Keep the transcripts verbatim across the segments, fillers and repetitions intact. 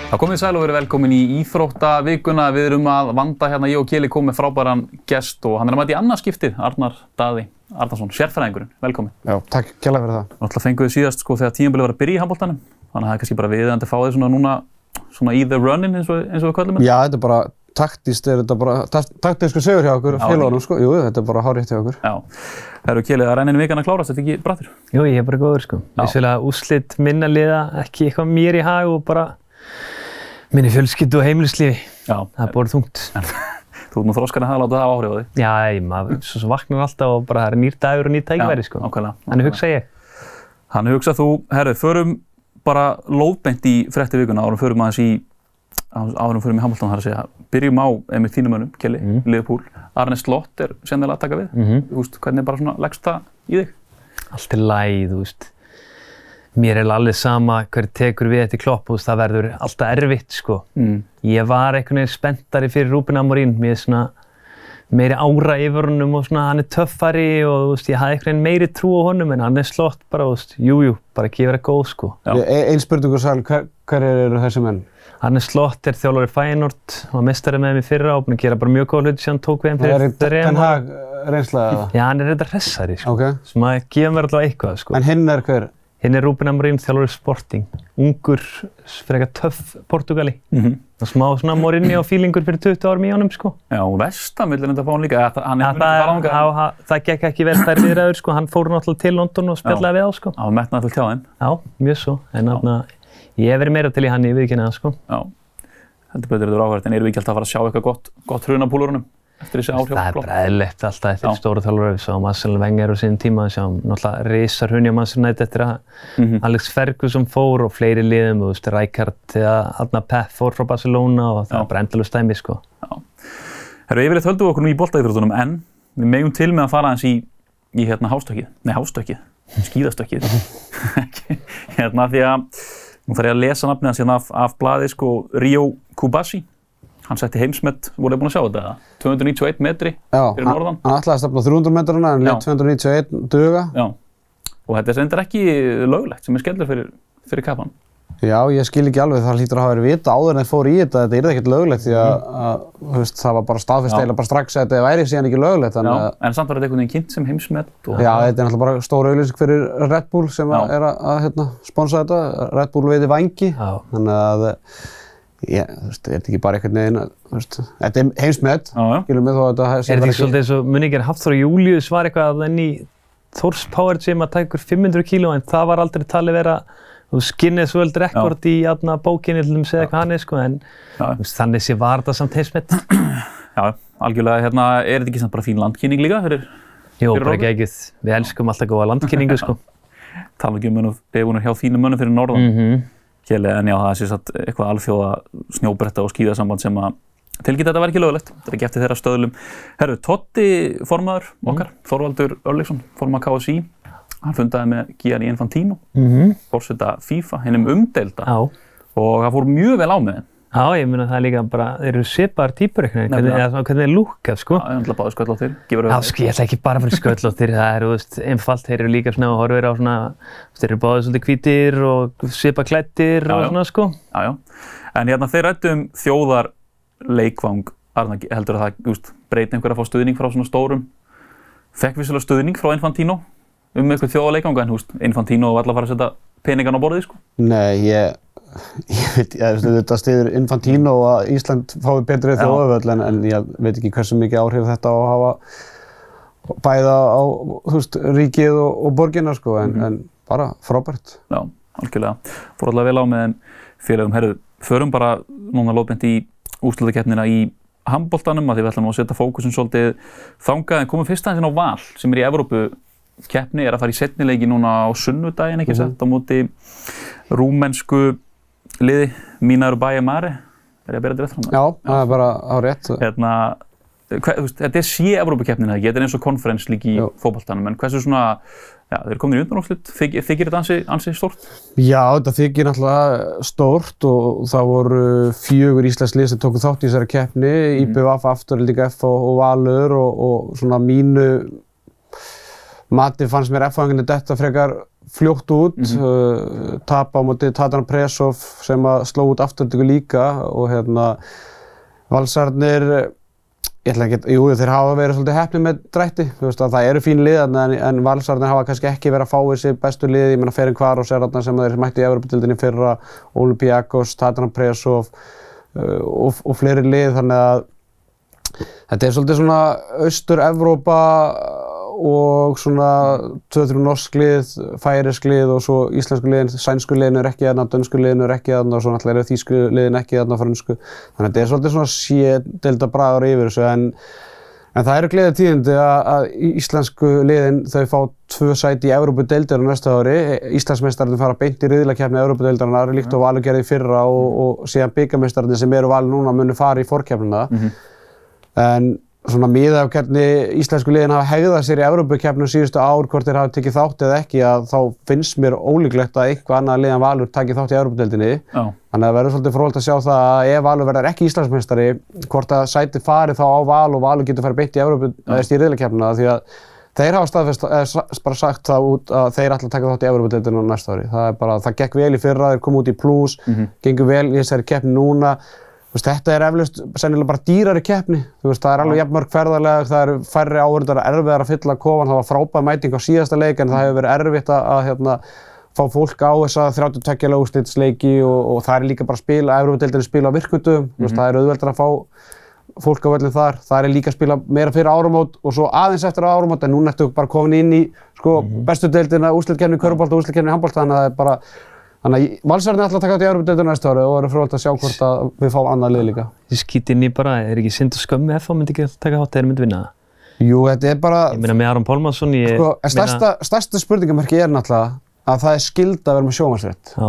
Það komið sæl og verið velkomin í íþróttavikuna. Við erum að vanda hérna, ég og Keli kom með frábæran gest og hann er að mæta í annað skiptið, Arnar Daði Arnarsson, sérfræðingurinn. Velkomin. Já, takk kærlega fyrir það. Náttúrulega fenguðu síðast sko þegar tímabilið var að byrja í handboltanum, þannig að það er kannski bara viðeigandi að fá þig svona núna svona í the running eins og, eins og við köllum þetta. Já, þetta er bara taktískt, er þetta bara taktískur sigur hjá okkur félagunum sko. Jú, þetta er bara hárrétt hjá okkur. Já. Herru Keli, það rennir vikan að klárast, þetta ekki brattur? Jú, ég er bara góður sko. Vissulega úrslit minna liða, ekki eitthvað mér í hag og bara minni fjölskyldu og heimilislífi. Já. Það er bara þungt. Þú ert nú þroskar að hafa látið það hafa áhrif á þig. Já, ég, maður svo, svo vaknar alltaf og bara það er nýr dagur og nýr tækifæri sko. Já, ákveðlega. Þannig hugsa ég. Þannig hugsa þú, herru, förum bara lóðbeint í frétti vikuna árum förum aðeins í árum förum í handboltan þar að segja. Byrjum á einmitt þínum mönnum, Keli, mm. Liverpool. Arne Slott er sennilega að taka við. Mm -hmm. Þú veist, hvernig bara svona leggst það í þig? Allt er lagið, þú veist. Mér er alveg sama hver tekur við eftir Klopp, þú veist, það verður alltaf erfitt sko. Mm. Ég var einhvern veginn spenntari fyrir Ruben Amorim, mér er svona meiri ára yfir honum og svona hann er töffari og þú veist, ég hafði einhvern veginn meiri trú á honum en hann er Slott bara, þú veist, jú, jú, bara ekki vera góð sko. E ein spurningur Sæl, hver, hver eru þessi menn? Arne Slott er þjálfari Feyenoord, hann var meistari með þeim í fyrra og búinn að gera bara mjög góð hluti sem hann tók við þeim fyrir fyrir Ten Ten Hag reynsla eða? Já, hann er þetta hressari sko, okay. sem að gefa mér allavega eitthvað sko. En hinn er hver? Hinn er Ruben Amorim, þjálfari Sporting, ungur, frekar töff Portugali. Mm-hmm. Og smá svona Mourinho og feelingur fyrir tuttugu árum í honum sko. Já, og Vestam vilja reynda að fá hann líka, ja, hann er myndið að fara ánga. Já, það gekk ekki vel þær viðræður sko, hann fór náttúrulega til London og spjallaði við á sko. Já, það var metnaðfullt hjá þeim. Já, mjög svo, en þarna, ég hef verið meira til í hann í viðkynna það sko. Já, heldur betur þetta áhverjast, en erum við ekki alltaf að fara að sjá eitthvað gott, gott hrun á púlurunum eftir þessi áhrif? Það er bara eðlilegt alltaf eftir stóru þjálfara, við sáum Arsene Wenger á sínum tíma, við sáum náttúrulega risar hrun hjá Manchester United eftir að mm-hmm. Alex Ferguson fór og fleiri liðum, þú veist, Rijkaard eða Adna Pep fór frá Barcelona og það var bara endalaust dæmi sko. Já. Herru, yfirleitt höldum við okkur nú í boltaíþróttunum en við megum til með að fara aðeins í, í hérna hástökkið, nei hástökkið, skíðastökkið, hérna því að nú þarf ég að lesa nafnið hans hérna af, af blaði sko Rio Kubashi. Hann setti heimsmet, voruð þið búin að sjá þetta eða? tvö hundruð níutíu og einn metri fyrir norðan. Já, hann ætlaði að stefna þrjú hundruð metrana en lét tvö hundruð níutíu og einn duga. Já, og þetta er reyndar ekki löglegt sem er skellur fyrir, fyrir kappan. Já, ég skil ekki alveg, það hlýtur að hafa verið vita áður en þeir fóru í þetta, þetta er ekkert löglegt því að, að veist, það var bara staðfest eiginlega bara strax að þetta væri síðan ekki löglegt. Já, að, en samt var þetta einhvern veginn kynnt sem heimsmet. Og já, þetta er náttúrulega bara stór auglýsing fyrir Red Bull sem að, er að, að hérna, sponsa þetta, Red Bull veiði vængi, þannig að ég, þú veist, er þetta ekki bara einhvern veginn, þú veist, þetta er heimsmet, skilum við þó að þetta sé bara ekki... Er þetta ekki svolítið eins og muni ekki Hafþór Júlíus var eitthvað enn í Thors Power Gym að taka ykkur fimm hundruð kíló en það var aldrei talið vera þú Guinness World Record í aðna bókinni til þess að segja hvað hann er sko en veist, þannig sé var þetta samt heimsmet. Já, algjörlega, hérna er þetta ekki samt bara fín landkynning líka fyrir Jó, fyrir bara geggjuð. Við elskum alltaf góða landkynningu sko. Tala ekki um mönnum, beðbúnir hjá þínum mönnum fyrir norðan. Mm-hmm. Keli, en já, það sé satt eitthvað alþjóða snjóbretta og skíðasamband sem að tilkynnt þetta var ekki löglegt. Þetta er ekki eftir þeirra stöðlum. Herru, Totti formaður okkar, mm. Þorvaldur Örlygsson, formaður K S I, hann fundaði með Gianni Infantino, mm-hmm. forseta FIFA, hinum umdeilda. Já. Og það fór mjög vel á með þeim. Já, ég meina það er líka bara, þeir eru svipaðar týpur eitthvað, hvernig, eða hvernig þeir lúkka, sko. Já, ég ætla báði sköllóttir, gefur Já, sko, ég ætla ekki bara fyrir sköllóttir, það er, þú veist, einfalt, þeir eru líka svona og horfir á svona, þeir eru báðir svolítið hvítir og svipað klæddir og svona, sko. Já, já. En hérna, þeir ræddu um þjóðarleikvang, Arna, heldur að það, þú veist, breyti einhver að fá stuðning frá svona stórum, fekk vissulega stuðning frá Infantino um eitthvað þjóðarleikvang, en, þú veist, Infantino var alltaf að fara að setja peningan á borðið, sko. Nei, ég... Ég veit, ég, þetta styður Infantino að Ísland fái betri þjóðarvöll en, en ég veit ekki hversu mikið áhrif þetta á að hafa bæða á þú veist, ríkið og, og borgina sko, en, mm-hmm. en bara frábært. Já, algjörlega. Fór allavega vel á með þeim félögum. Herru, förum bara núna lóðbeint í úrslitakeppnina í handboltanum að því við ætlum að setja fókusin svolítið þangað en komum fyrst aðeins inn á Val sem er í Evrópu. Keppni er að fara í seinni leiki núna á sunnudaginn, ekki mm-hmm. sett á móti rúmensku liði Mínaður Bæja Mare, er ég að bera þetta rétt fram? Já, það er bara á rétt. Hérna, hver, þú veist, þetta er sé Evrópukeppnin ekki, þetta er eins og konferens líka í fótboltanum, en hversu svona, já, þeir eru komin í undanúrslit, þykir, þykir þetta ansi, ansi stórt? Já, þetta þykir náttúrulega stórt og það voru fjögur íslensk lið sem tóku þátt í þessari keppni, mm. I B V F, Afturelding F og, og Valur og, og svona mínu mati fannst mér F-fanginni detta frekar fljótt út, mm-hmm. uh, tap á móti Tatran Presov sem að sló út afturtöku líka og hérna Valsararnir, ég ætla ekki, jú þeir hafa verið svolítið heppnir með drætti, þú veist að það eru fín lið en, en Valsararnir hafa kannski ekki verið að fá þessi bestu lið, ég meina Ferencváros er þarna sem þeir mættu í Evrópudeildinni fyrra, Olympiakos, Tatran Presov uh, og, og fleiri lið þannig að þetta er svolítið svona Austur-Evrópa og svona tvö þrjú norsk lið, færisk lið og svo íslensku liðin, sænsku liðin er ekki þarna, dönsku liðin er ekki þarna og svo náttúrulega eru þýsku liðin ekki þarna, frönsku. Þannig að þetta er svolítið svona sé-deilda bragur yfir þessu en, en það eru gleðitíðindi að, að íslensku liðin þau fá tvö sæti í Evrópudeildinni næsta ári. Íslandsmeistararnir fara beint í riðlakeppni Evrópudeildarinnar líkt og Valur gerði í fyrra og, og síðan bikarmeistararnir sem eru valin núna munu fara í forkeppnina. Mm-hmm. En svona miðað af hvernig íslensku liðin hafa hegðað sér í Evrópukeppnum síðustu ár, hvort þeir hafa tekið þátt eða ekki, að þá finnst mér ólíklegt að eitthvað annað lið en Valur taki þátt í Evrópudeildinni. Já. Þannig að það verður svolítið fróðlegt að sjá það að ef Valur verður ekki Íslandsmeistari, hvort að sætið fari þá á Val og Valur getur farið beint í Evrópu eða í riðlakeppnina, því að þeir hafa staðfest, eða bara sagt það út að þeir ætla að taka þátt í Evrópudeildinni næsta ári. Það er bara, það gekk vel í fyrra, þeir komu út í plús, mm-hmm. gengur vel í þessari keppni núna. Þetta er eflaust sennilega bara dýrari keppni, þú veist, það er alveg jafn mörg ferðalega, það eru færri áhorfendur, erfiðar að fylla kofan, það var frábær mæting á síðasta leik en það hefur verið erfitt að, að hérna, fá fólk á þessa þrjátíu og tveggja liða úrslitsleiki og, og það er líka bara spila, Evrópudeildinni spila á virkudögum, mm-hmm. þú veist, það er auðveldara að fá fólk á völlinn þar, það er líka að spila meira fyrir áramót og svo aðeins eftir áramót en núna ertu bara komin inn í sko, mm-hmm. bestu deildina, úrslitkeppni í körfubolta og úrslitkeppni í handbolta, þannig að það er bara Þannig að Valsararnir ætla að taka þátt í Evrópudeildinni næsta ári og verður fróðlegt að sjá hvort að við fáum annað lið líka. Ég skýt inn í bara, er ekki synd og skömmi F H myndi ekki taka þátt þegar þeir myndi vinna það? Jú, þetta er bara... Ég meina með Aron Pálmarsson, ég... Sko, stærsta, stærsta spurningamerki er náttúrulega að það er skylda að vera með sjónvarpsrétt. Já.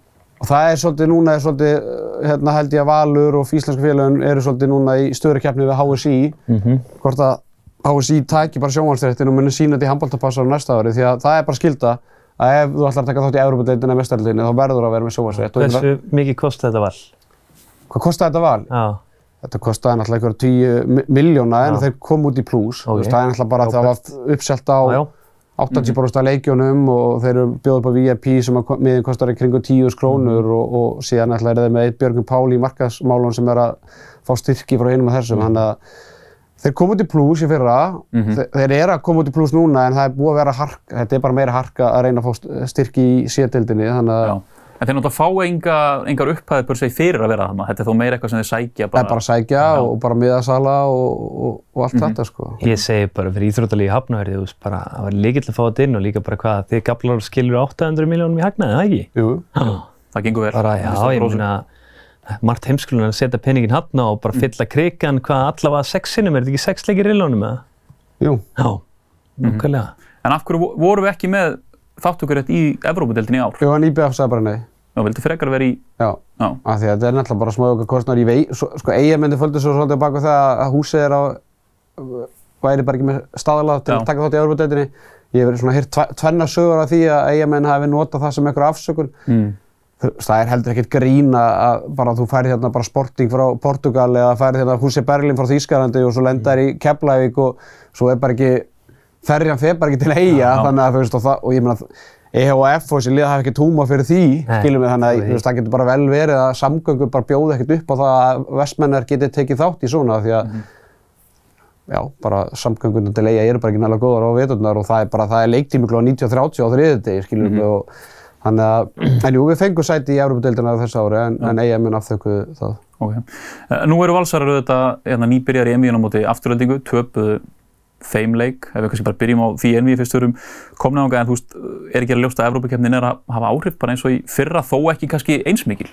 Og það er svolítið núna, er svolítið, hérna held ég að Valur og íslensku félögin eru svolítið núna í stöðugri keppni við H S I. Mm-hmm. Hvort að H S I taki bara sjónvarpsréttin og muni sýna þetta í handboltapásar næsta ári því að það er bara skylda að ef þú ætlar að taka þátt í Evrópudeildinni eða Meistaradeildinni þá verður að vera með sjónvarpsrétt. Hversu mikið kostaði þetta val? Hvað kostaði þetta val? Já. Þetta kostaði náttúrulega einhverja tíu miljóna en þeir kom út í plús. Okay. Það er náttúrulega bara að það var uppselt á já, já. áttatíu prósent af leikjunum og þeir eru bjóða upp á V I P sem að miðin kostar í kringum tíu þúsund krónur mm. og, og síðan náttúrulega er þeir með einn Björgvin Pál í markaðsmálunum sem er að fá styrki frá hinum og þessum. Mm. Þannig að þeir komu út í plús í fyrra, mm-hmm. þeir, þeir eru að koma út í plús núna en það er búið að vera harka, þetta er bara meira harka að reyna að fá styrki í C-deildinni, þannig að... Já. En þeir náttúrulega fá enga, engar upphæðir per se fyrir að vera þarna, þetta er þó meira eitthvað sem þeir sækja bara... Það er bara sækja já. og bara miðasala og, og, og allt mm-hmm. þetta sko. Ég segi bara fyrir íþróttalífi Hafnarfirði, þú veist bara, það var líkill að fá þetta inn og líka bara hvað, þið gaflar skilur átta hundruð milljónum í hagnaði, það ekki? Jú. Það gengur vel. Bara, já, ég meina, margt heimskulun að setja peninginn hafna og bara fylla krikan hvað allavega sex sinnum, er þetta ekki sex leikir í riðlunum eða? Jú. Já, nákvæmlega. Mm-hmm. En af hverju vorum við ekki með þátttökurétt í Evrópudeildinni í ár? Jú, en I B F sagði bara nei. Já, vildi frekar vera í... Já, Já. Af því að þetta er náttúrulega bara smá okkar kostnaður í vei... Sko, Eyjamenn fölgdu svo svolítið bak við það að húsið er á... væri bara ekki með staðalað til Já. Að taka þátt í Evrópudeildinni. Ég hef verið svona heyrt tvennar sögur af því að Eyjamenn hafi notað það sem einhverja afsökun. Mm. Það er heldur ekkert grín að bara þú færir hérna bara Sporting frá Portugal eða færir hérna Húsi Berlín frá Þýskalandi og svo lendar í Keflavík og svo er bara ekki, ferjan fer bara ekki til Eyja þannig að þú veist og það, og ég meina E H F og þessi lið hafa ekkert húmor fyrir því, skilum við þannig að þú veist það getur bara vel verið að samgöngur bara bjóða ekkert upp á það að vestmennar geti tekið þátt í svona því að mm-hmm. já, bara samgöngunum til Eyja eru bara ekki nægilega góðar á veturnar og það er bara, það er leiktími klukkan níutíu og þrjátíu á þriðjudegi, skilum við mm-hmm. og Þannig að, en jú, við fengum sæti í Evrópudeildina þessu ári en, en Eyja mun afþökkuðu það. Okay. Nú eru Valsarar auðvitað hérna, nýbyrjar í Einvíðinu á móti Aftureldingu, töpuðu þeim leik, ef við kannski bara byrjum á því Einvíði fyrst við erum komnið ánga, en þú veist, er ekki að ljóst að Evrópukeppnin er að hafa áhrif bara eins og í fyrra, þó ekki kannski eins mikil?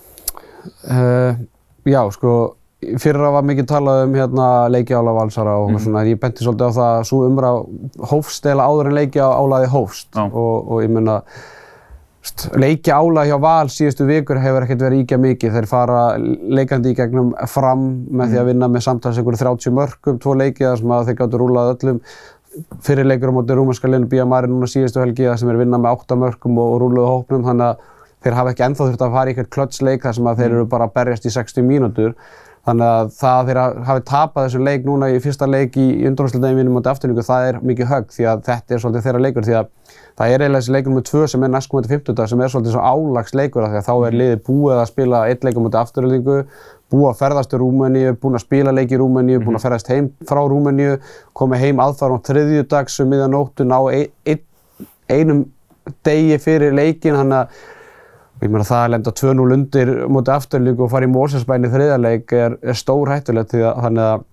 Uh, já, sko, fyrra var mikið talað um hérna, leikjála Valsara og mm. svona, ég benti svolítið á það að sú umræða hófst eða áður en leikjálaði hófst og, og ég meina leikjaálag hjá Val síðustu vikur hefur ekkert verið ýkja mikið. Þeir fara leikandi í gegnum Fram með því að vinna með samtals einhverju þrjátíu mörkum, tvo leiki þar sem að þeir gátu rúlað öllum. Fyrir leikur á móti rúmenska liðinu B M R núna síðustu helgi sem er vinna með átta mörkum og, og rúluðu hópnum, þannig að þeir hafa ekki ennþá þurft að fara í eitthvað klötsleik þar sem að þeir eru bara að berjast í sextíu mínútur. Þannig að það þeirra hafi tapað þessum leik núna í fyrsta leik í undanúrslitakeppninni móti Aftureldingu, það er mikið högg því að þetta er svolítið þeirra leikur því að það er eiginlega þessi leikur númer tvö sem er næstkomandi fimmtudag sem er svolítið svo álagsleikur af því að þá er liðið búið að spila einn leikur móti Aftureldingu, búið að ferðast til Rúmeníu, búin að spila leik í Rúmeníu, búin að ferðast heim frá Rúmeníu, komið heim aðfara á þriðjudags um miðja nóttu, ná ein, ein, einum degi fyrir leikinn, þannig að ég meina það að lenda tvö núll undir móti Aftureldingu og fara í Mosfellsbæinn í þriðja leik er, er stórhættulegt því að þannig að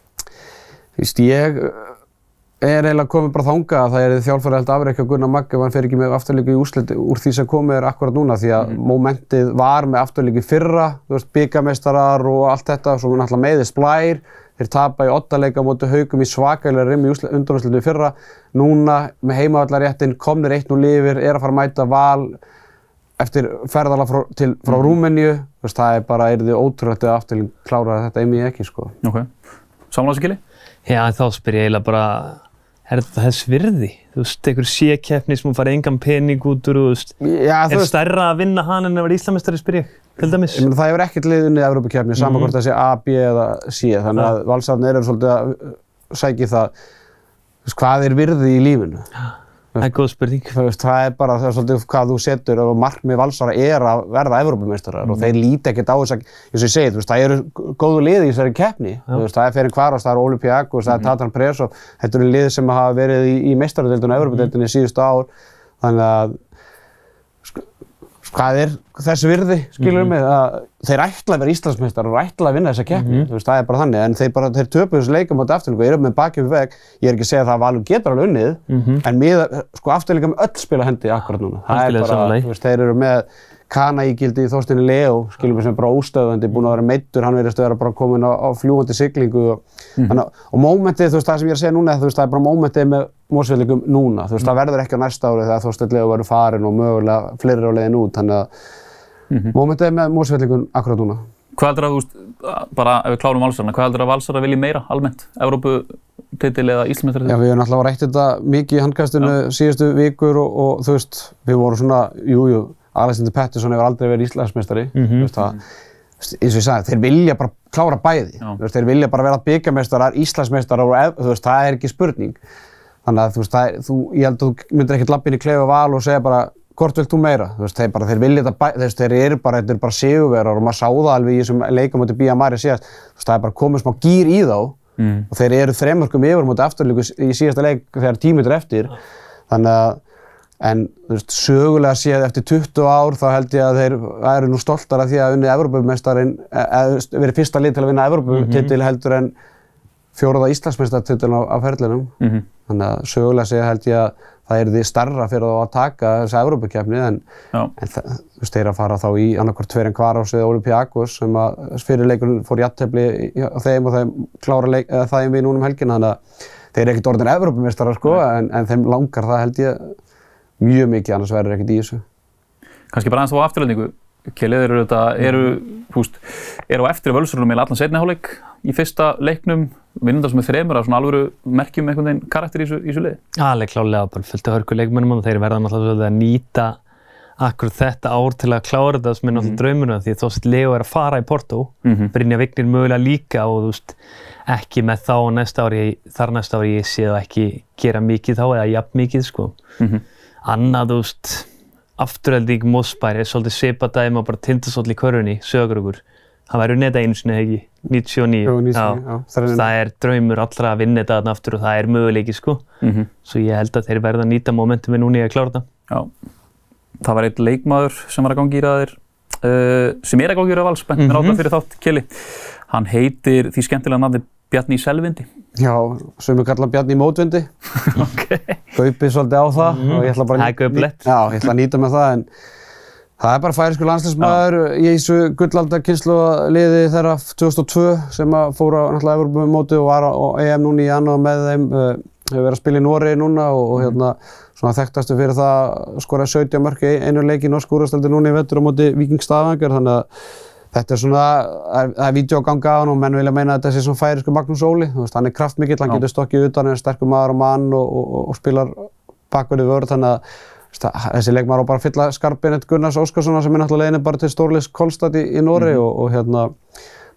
víst, ég er eiginlega komið bara þangað að það er þjálfari held afrek hjá Gunnar Magg ef hann fer ekki með Aftureldingu í úrslit úr því sem komið er akkurat núna því að mm. momentið var með Aftureldingu í fyrra, þú veist, bikarmeistarar og allt þetta, svo náttúrulega meiðist Blær, þeir tapa í oddaleik á móti Haukum í svakalega rimmi í undanúrslitum í fyrra, núna með heimavallaréttinn komnir eitt núll yfir, er að fara að mæta Val eftir ferðalag frá, til, frá mm. Rúmeníu, það er bara, er þið ótrúlegt að Afturelding klára þetta einmitt ekki, sko. Ok. Sammála þessu, Kili? Já, þá spyr ég eiginlega bara, er þetta þess virði? Þú veist, einhver sé-keppni sem hún farið engan pening út úr, þú veist, Já, er veist, stærra að vinna hann en að vera Íslandsmeistari, spyr ég, til dæmis? Ég meina, það hefur ekkert lið unnið Evrópukeppni, mm. saman hvort það sé A, B eða C, þannig að Valsararnir eru svolítið að sækja það, þú veist, hvað er virði í lífinu? Það er góð spurning. Það er bara það er svolítið hvað þú setur og markmið Valsara er að verða Evrópumeistarar mm. og þeir líta ekkert á þess að, eins og ég segi, þú veist, það eru góðu liði í þessari keppni. Þú veist, það er Ferencváros, það er Olympiakos, það er Tatran Prešov, þetta eru lið sem hafa verið í, í meistaradeildinni og Evrópudeildinni síðustu ár. Þannig að, sko, hvað er þessi virði, skilur mm-hmm. mig, að þeir ætla að vera Íslandsmeistarar og ætla að vinna þessa keppni, mm-hmm. þú veist, það er bara þannig, en þeir bara, þeir töpuðu þessu leika móti Aftureldingu og eru með bakið við vegg, ég er ekki að segja það að Valur getur alveg unnið, mm-hmm. en miða, sko Aftureldinga með öll spila hendi akkurat núna, það er bara, þú veist, þeir eru með Kana-ígildi í Þorsteini Leo, skilur mig sem bara óstöðvandi, búinn að vera meiddur, hann virðist að vera bara kominn á, á fljúgandi siglingu og, mm-hmm. þannig, og mómentið, þú veist, það sem ég er að segja núna, þú veist, það er bara mómentið með Mosfellingum núna, þú veist, mm-hmm. það verður ekki á næsta ári þegar Þorsteinn Leo verður farinn og mögulega fleiri á leiðin út, þannig að mm-hmm. mómentið með Mosfellingun akkurat núna. Hvað heldur að, þú veist, bara ef við klárum Valsarana, hvað heldur að Valsarar vilji meira almennt? Evróputitil eða Íslandsmeistari? Já, við hefum náttúrulega rætt þetta mikið í handkastinu Já. síðustu vikur og, og þú veist, við vorum svona, jú, jú, Alexander Pettersson hefur aldrei verið Íslandsmeistari, mm-hmm. þú veist það, eins og ég sagði, þeir vilja bara klára bæði, þú veist, þeir vilja bara vera bikarmeistarar, Íslandsmeistarar og þú veist, það er ekki spurning. Þannig að þú veist, það er, þú, ég held að þú myndir ekkert labba inn í klefa Val og segja bara, hvort vilt þú meira? Þú veist, þeir bara, þeir vilja þetta bæ, þeir, þeir eru bara, þeir eru bara sigurvegarar og maður sá það alveg í þessum leikum móti Bíja Mari síðast, þú veist, það er bara komið smá gír í þá mm. og þeir eru þrem mörkum yfir móti Aftureldingu í síðasta leik þegar tíminn er eftir, þannig að, en þú veist, sögulega séð eftir tuttugu ár þá held ég að þeir eru nú stoltar af því að unnið Evrópumeistarinn, eða verið fyrsta lið til að vinna Evróputitil mm-hmm. heldur en fjóraða Íslandsmeistaratitil á, á ferlinum, mm-hmm. þannig að sögulega séð held ég að það er því starra fyrir þá að taka þessa Evrópukeppni en, en það, þú veist, þeir að fara þá í annarkvort Ferencváros eða Olympiakos sem að fyrir leikurinn fór jafntefli á þeim og þeim klára leik, eða það við núna um helgina þannig að þeir eru ekkert orðin Evrópumeistarar sko en, en þeim langar það held ég mjög mikið annars verður ekkert í þessu. Kannski bara aðeins þá á Aftureldingu, Kjellið eru þetta, eru, þú veist, eru á eftir Völsurunum eða allan seinni hálfleik í fyrsta leiknum, vinnundar sem er þremur af svona alvöru merkjum einhvern veginn karakter í þessu, í þessu liði? Alveg klárlega, bara fullt af hörku leikmönnum og þeir verða náttúrulega að nýta akkurat þetta ár til að klára þetta sem er náttúrulega draumurinn því að Þorsteinn Leo er að fara í Porto, mm-hmm. Brynjar Vignir mögulega líka og þú veist, ekki með þá næsta ári, þar næsta ári ég sé það ekki gera mikið þá eða jafn mikið sko. Mm-hmm. Annað, þú veist, Afturelding Mosfellsbær er svolítið svipað dæmi og bara Tindastóll í körfunni, Söguruggur. Það væri unnið þetta einu sinni, ekki? níutíu og níu. Jú, níutíu og níu, já. já. Það er draumur allra að vinna þetta þarna aftur og það er möguleiki, sko. Mm-hmm. Svo ég held að þeir verða að nýta momentuminn núna í að klára þetta. Já. Það var einn leikmaður sem var að gangi í raðir, uh, sem er að gangi í raða Vals, bent mér mm-hmm. á það fyrir þátt, Kjeli. Hann heitir því skemmtilega nafni Bjarni í Selvindi. Já, sumir kalla Bjarni í Mótvindi. Okay. Gaupið svolítið á það mm. og ég ætla bara að nýta, já, ég ætla að nýta með það en það er bara færiskur landsliðsmaður í þessu gullaldarkynslóðaliði þeirra tvö þúsund og tvö sem að fór á náttúrulega Evrópumótið og var á E M núna í janúar með þeim, uh, hefur verið að spila í Noregi núna og, og hérna svona þekktastu fyrir það að skora sautján mörk í einu leik í norsku úrvalsdeildinni núna í vetur á móti Víking Stavanger þannig að þetta er svona, það er vídeo að ganga á hann og menn vilja meina að þetta sé svona færiskur Magnús Óli, þú veist, hann er kraftmikill, hann getur stokkið utan, hann er sterkur maður og mann og, og, og spilar bakverðið vörð, þannig að þessi leikmaður á bara að fylla skarpinn Gunnars Óskarssonar sem er náttúrulega leiðinni bara til stórliðs Kolstad í, í Noregi mm-hmm. og, og hérna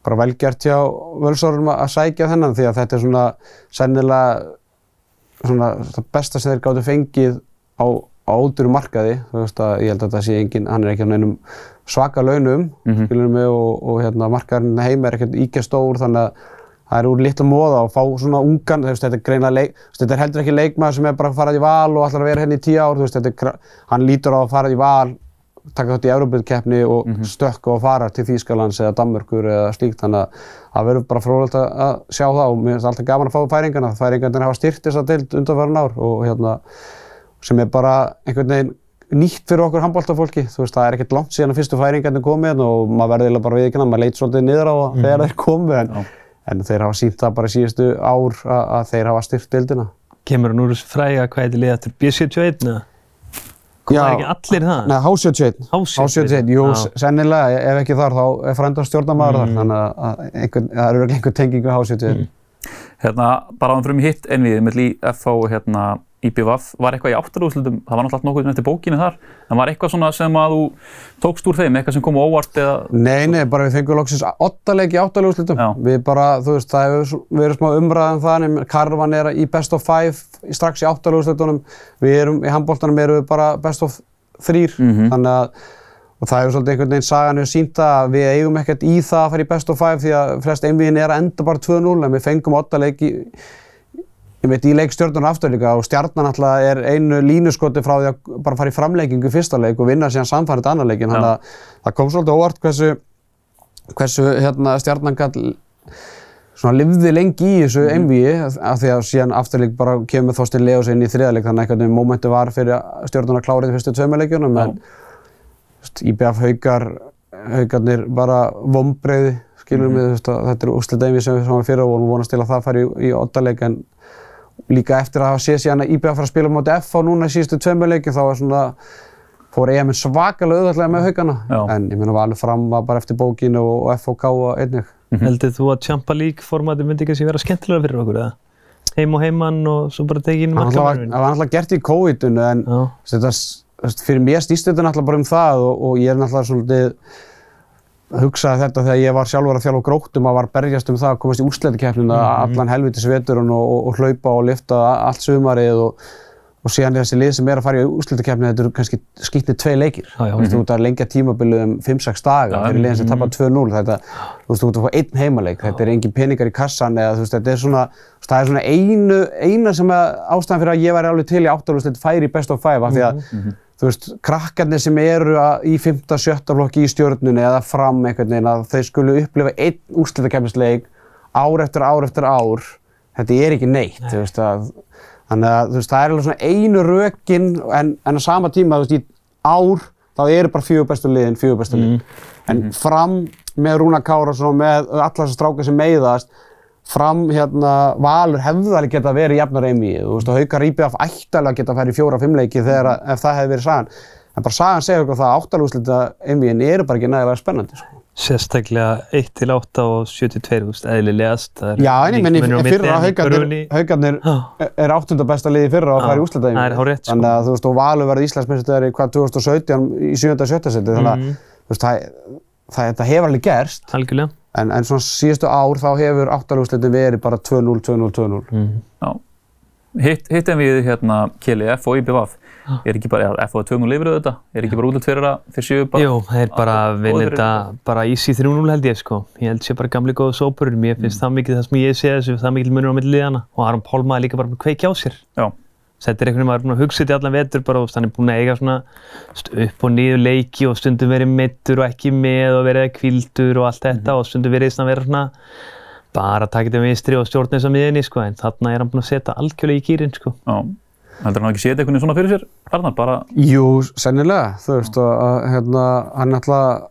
bara velgjart hjá Völsurum að sækja þennan því að þetta er svona sennilega svona það besta sem þeir gátu fengið á, á ódýrum markaði. Þú veist að ég held að það sé engin, hann er ekki á neinum svaka launum, mm-hmm. skilur mig, og, og hérna, markaðurinn heima er ekkert ýkja stór þannig að það er úr litlu móða að fá svona ungan, þú veist, þetta er greinlega leik, þetta er heldur ekki leikmaður sem er bara farað í val og ætlar að vera hérna í tíu ár, þú veist, þetta er, hann lítur á að fara í val, taka þátt í Evrópukeppni og mm-hmm. stökka og fara til Þýskalands eða Danmerkur eða slíkt, þannig að það verður bara fróðlegt að sjá það og mér finnst alltaf gaman að fá færingarna, færingarnir hafa styrkt þessa deild undanfarin ár og hérna, sem er bara einhvern veginn nýtt fyrir okkur handboltafólki, þú veist, það er ekkert langt síðan að fyrstu færingarnir komið og maður verður eiginlega bara viðurkenna, maður leit svolítið niður á það mm-hmm. þegar þeir komu, en, en þeir hafa sýnt það bara síðustu ár að, að þeir hafa styrkt deildina. Kemur hann úr þessu fræga hvað heitir liðið eftir B sjötíu og eitt eða? Það er ekki allir það? Nei, H sjötíu og eitt. H sjötíu og eitt, jú, sennilega, ef ekki þar þá er frænda stjórnarmaður mm. þar, þannig að einhver, það er örugglega einhver tenging við H sjötíu og eitt. Mm. Hérna, bara áðan fyrir mig hitt einvíðið milli F H og hérna I B V, var eitthvað í áttalúrslitum, það var náttúrulega nokkuð eftir bókinni þar, en var eitthvað svona sem að þú tókst úr þeim, eitthvað sem kom á óvart eða? Nei, nei, bara við fengum loksins átta leiki í áttalúrslitum. Við bara, þú veist, það hefur verið smá umræðan það, Karvan er í best of five strax í áttalúrslitunum, við erum, í handboltanum erum við bara best of three, mm-hmm. þannig að, og það hefur svolítið einhvern veginn sagan hefur sýnt að við eigum ekkert í það að fara í best of five því að flest einvígin er að enda bara tvö núll, en við fengum átta leiki Ég veit, í leik Stjörnunar aftur líka og Stjarnan náttúrulega er einu línuskoti frá því að bara fara í framlengingu í fyrsta leik og vinna síðan samfærið annan leikinn. Þannig að það kom svolítið óvart hversu, hversu hérna, Stjarnan gat svona lifði lengi í þessu einvígi af því að síðan afturleik bara kemur Þorsteinn Leós inn í þriðja leik þannig að einhvern veginn mómenti var fyrir Stjörnunar klárið fyrstu tveimur leikjunum en I B F haukar, haukarnir bara vonbrigði skilur mig, mm-hmm. þetta er úrslita einvígi sem við sáum fyrir og vorum vonast til að það fari í, í oddaleik en líka eftir að hafa séð síðan að I B F fara að spila á móti F H núna í síðustu tveimur leikjum þá var svona, fór E M svakalega auðveldlega með haukana. Já. En ég meina Valur Fram var bara eftir bókinu og, og F H K einnig. Mm-hmm. Heldur þú að Champa League formati myndi kannski vera skemmtilega fyrir okkur eða? Heim og heimann og svo bara tekið inn markamannin? Það var náttúrulega gert í COVID-unu en þetta, fyrir mér snýst þetta náttúrulega bara um það og, og ég er náttúrulega svolítið hugsaði þetta þegar ég var sjálfur að þjálfa Gróttum að var berjast um það að komast í úrslitakeppnina mm-hmm. allan helvítis veturinn og, og, og hlaupa og lyfta allt sumarið og, og síðan þessi lið sem er að fara í úrslitakeppnina þetta eru kannski skýtnir tvei leikir. Já, já. Þú veist, þú ert að lengja tímabilið um fimm sex daga ja, fyrir liðin sem tapar tvö núll. Þetta, þú veist, þú ert að fá einn heimaleik, þetta er engin peningar í kassan eða þú veist, þetta er svona, það er svona einu, eina sem að ástæðan fyrir að ég væri alveg til í áttaúrslit færi í best of five af því að mm-hmm. Þú veist, krakkarnir sem eru í fimmta sjötta flokki í Stjörnunni eða Fram einhvern veginn að þau skulu upplifa einn úrslitakeppnisleik ár eftir ár eftir ár, þetta er ekki neitt, Nei. Þú veist að, þannig að þú veist, það er alveg svona einu rökin en, en á sama tíma, þú veist, í ár þá eru bara fjögur bestu liðin, fjögur bestu liðin, mm. en mm. Fram með Rúnar Kárason og með alla þessar strákar sem meiðast, Fram hérna Valur hefði alveg geta verið jafnar einvígi, þú veist, og Haukar I B F ætti alveg að geta færi fjóra fimm leiki þegar ef það hefði verið sagan. En bara sagan segir okkur það að áttalúrslita einvígin eru bara ekki nægilega spennandi. Sko. Sérstaklega eitt til átta og sjötíu og tvö, þú veist, eðlilegast. Já, en ég menn í fyrra Haukarnir, Haukarnir er áttunda besta liði fyrra að fara í úrslita einvígi. Það er hárrétt, sko. Þannig að þú veist, og Valur verði Íslandsmeistari í hvað tvö þúsund og sautján í sjöunda og sjötta seti, þannig að þú veist, það, það, það hefur alveg gerst. Algjörlega. En, en svona síðustu ár þá hefur áttalúrslitin verið bara tvö núll, tvö núll, tvö núll. Mm. Já. Hitt, hitt en við hérna Keli, F H og I B V. Er ekki bara, ja, F H er tvö núll yfir þetta? Er ekki bara útlætt fyrir það, fyrir sjö bara? Jú, það er bara að vinna þetta bara easy þrjú núll held ég sko. Ég held sé bara gamli góðu sópurinn. Mér finnst mm. það mikið það sem ég sé þessu, það mikil munur á milli liðanna. Og Aron Pálma er líka bara að kveikja á sér. Já. Þetta er einhvern veginn maður er búinn að hugsa þetta í allan vetur bara og hann er búinn að eiga svona upp og niður leiki og stundum verið meiddur og ekki með og verið hvíldur og allt þetta mm. og stundum verið að vera svona bara að taka þetta vinstri og stjórna þess að miðinni sko en þarna er hann búinn að setja algjörlega í gírinn sko. Já, heldur hann ekki séð eitthvað svona fyrir sér, Arnar, bara? Jú, sennilega, þú veist að hérna hann alltaf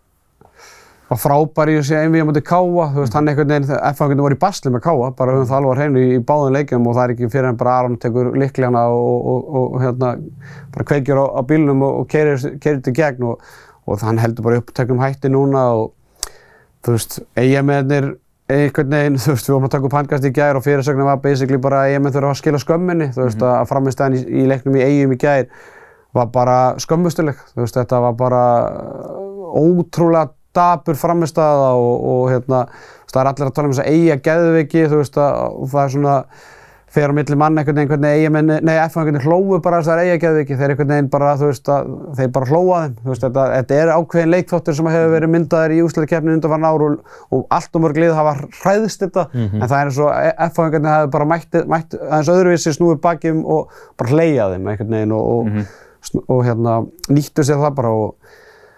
var frábær í þessi einvígi á móti Káa, þú veist, hann einhvern veginn, F H einhvern voru í basli með Káa, bara höfum það alveg á hreinu í, í báðum leikjum og það er ekki fyrir en bara Aron tekur lyklana og, og, og, og hérna bara kveikir á, á bílnum og, og keyrir þetta í gegn og, og hann heldur bara uppteknum hætti núna og þú veist, eigamennir einhvern veginn, þú veist, við vorum að taka upp handkast í gær og fyrirsögnin var basically bara að eigamenn þurfa að skila skömminni, þú veist, að frammistaðan í, í leiknum í Eyjum í gær var bara skömmustileg, þú veist, þetta var bara ótrúlega dapur frammistaða og, og hérna, það er allir að tala um þess að eiga geðveiki, þú veist að og það er svona fer á milli mann einhvern veginn hvernig eigamenn, nei F H einhvern veginn hlógu bara þess að það er eiga geðveiki, þeir einhvern veginn bara, þú veist að þeir bara hlóa þeim, þú veist þetta, þetta er ákveðin leikþáttur sem hefur verið myndaðir í úrslitakeppni undanfarin ár og, og allt og mörg lið hafa hræðst þetta, mm-hmm. en það er eins og F H einhvern veginn hefur bara mætt, mætt aðeins öðruvísi snúið bakið og bara hlegja þeim einhvern veginn og, og, mm-hmm. og, og hérna nýttu sér það bara og,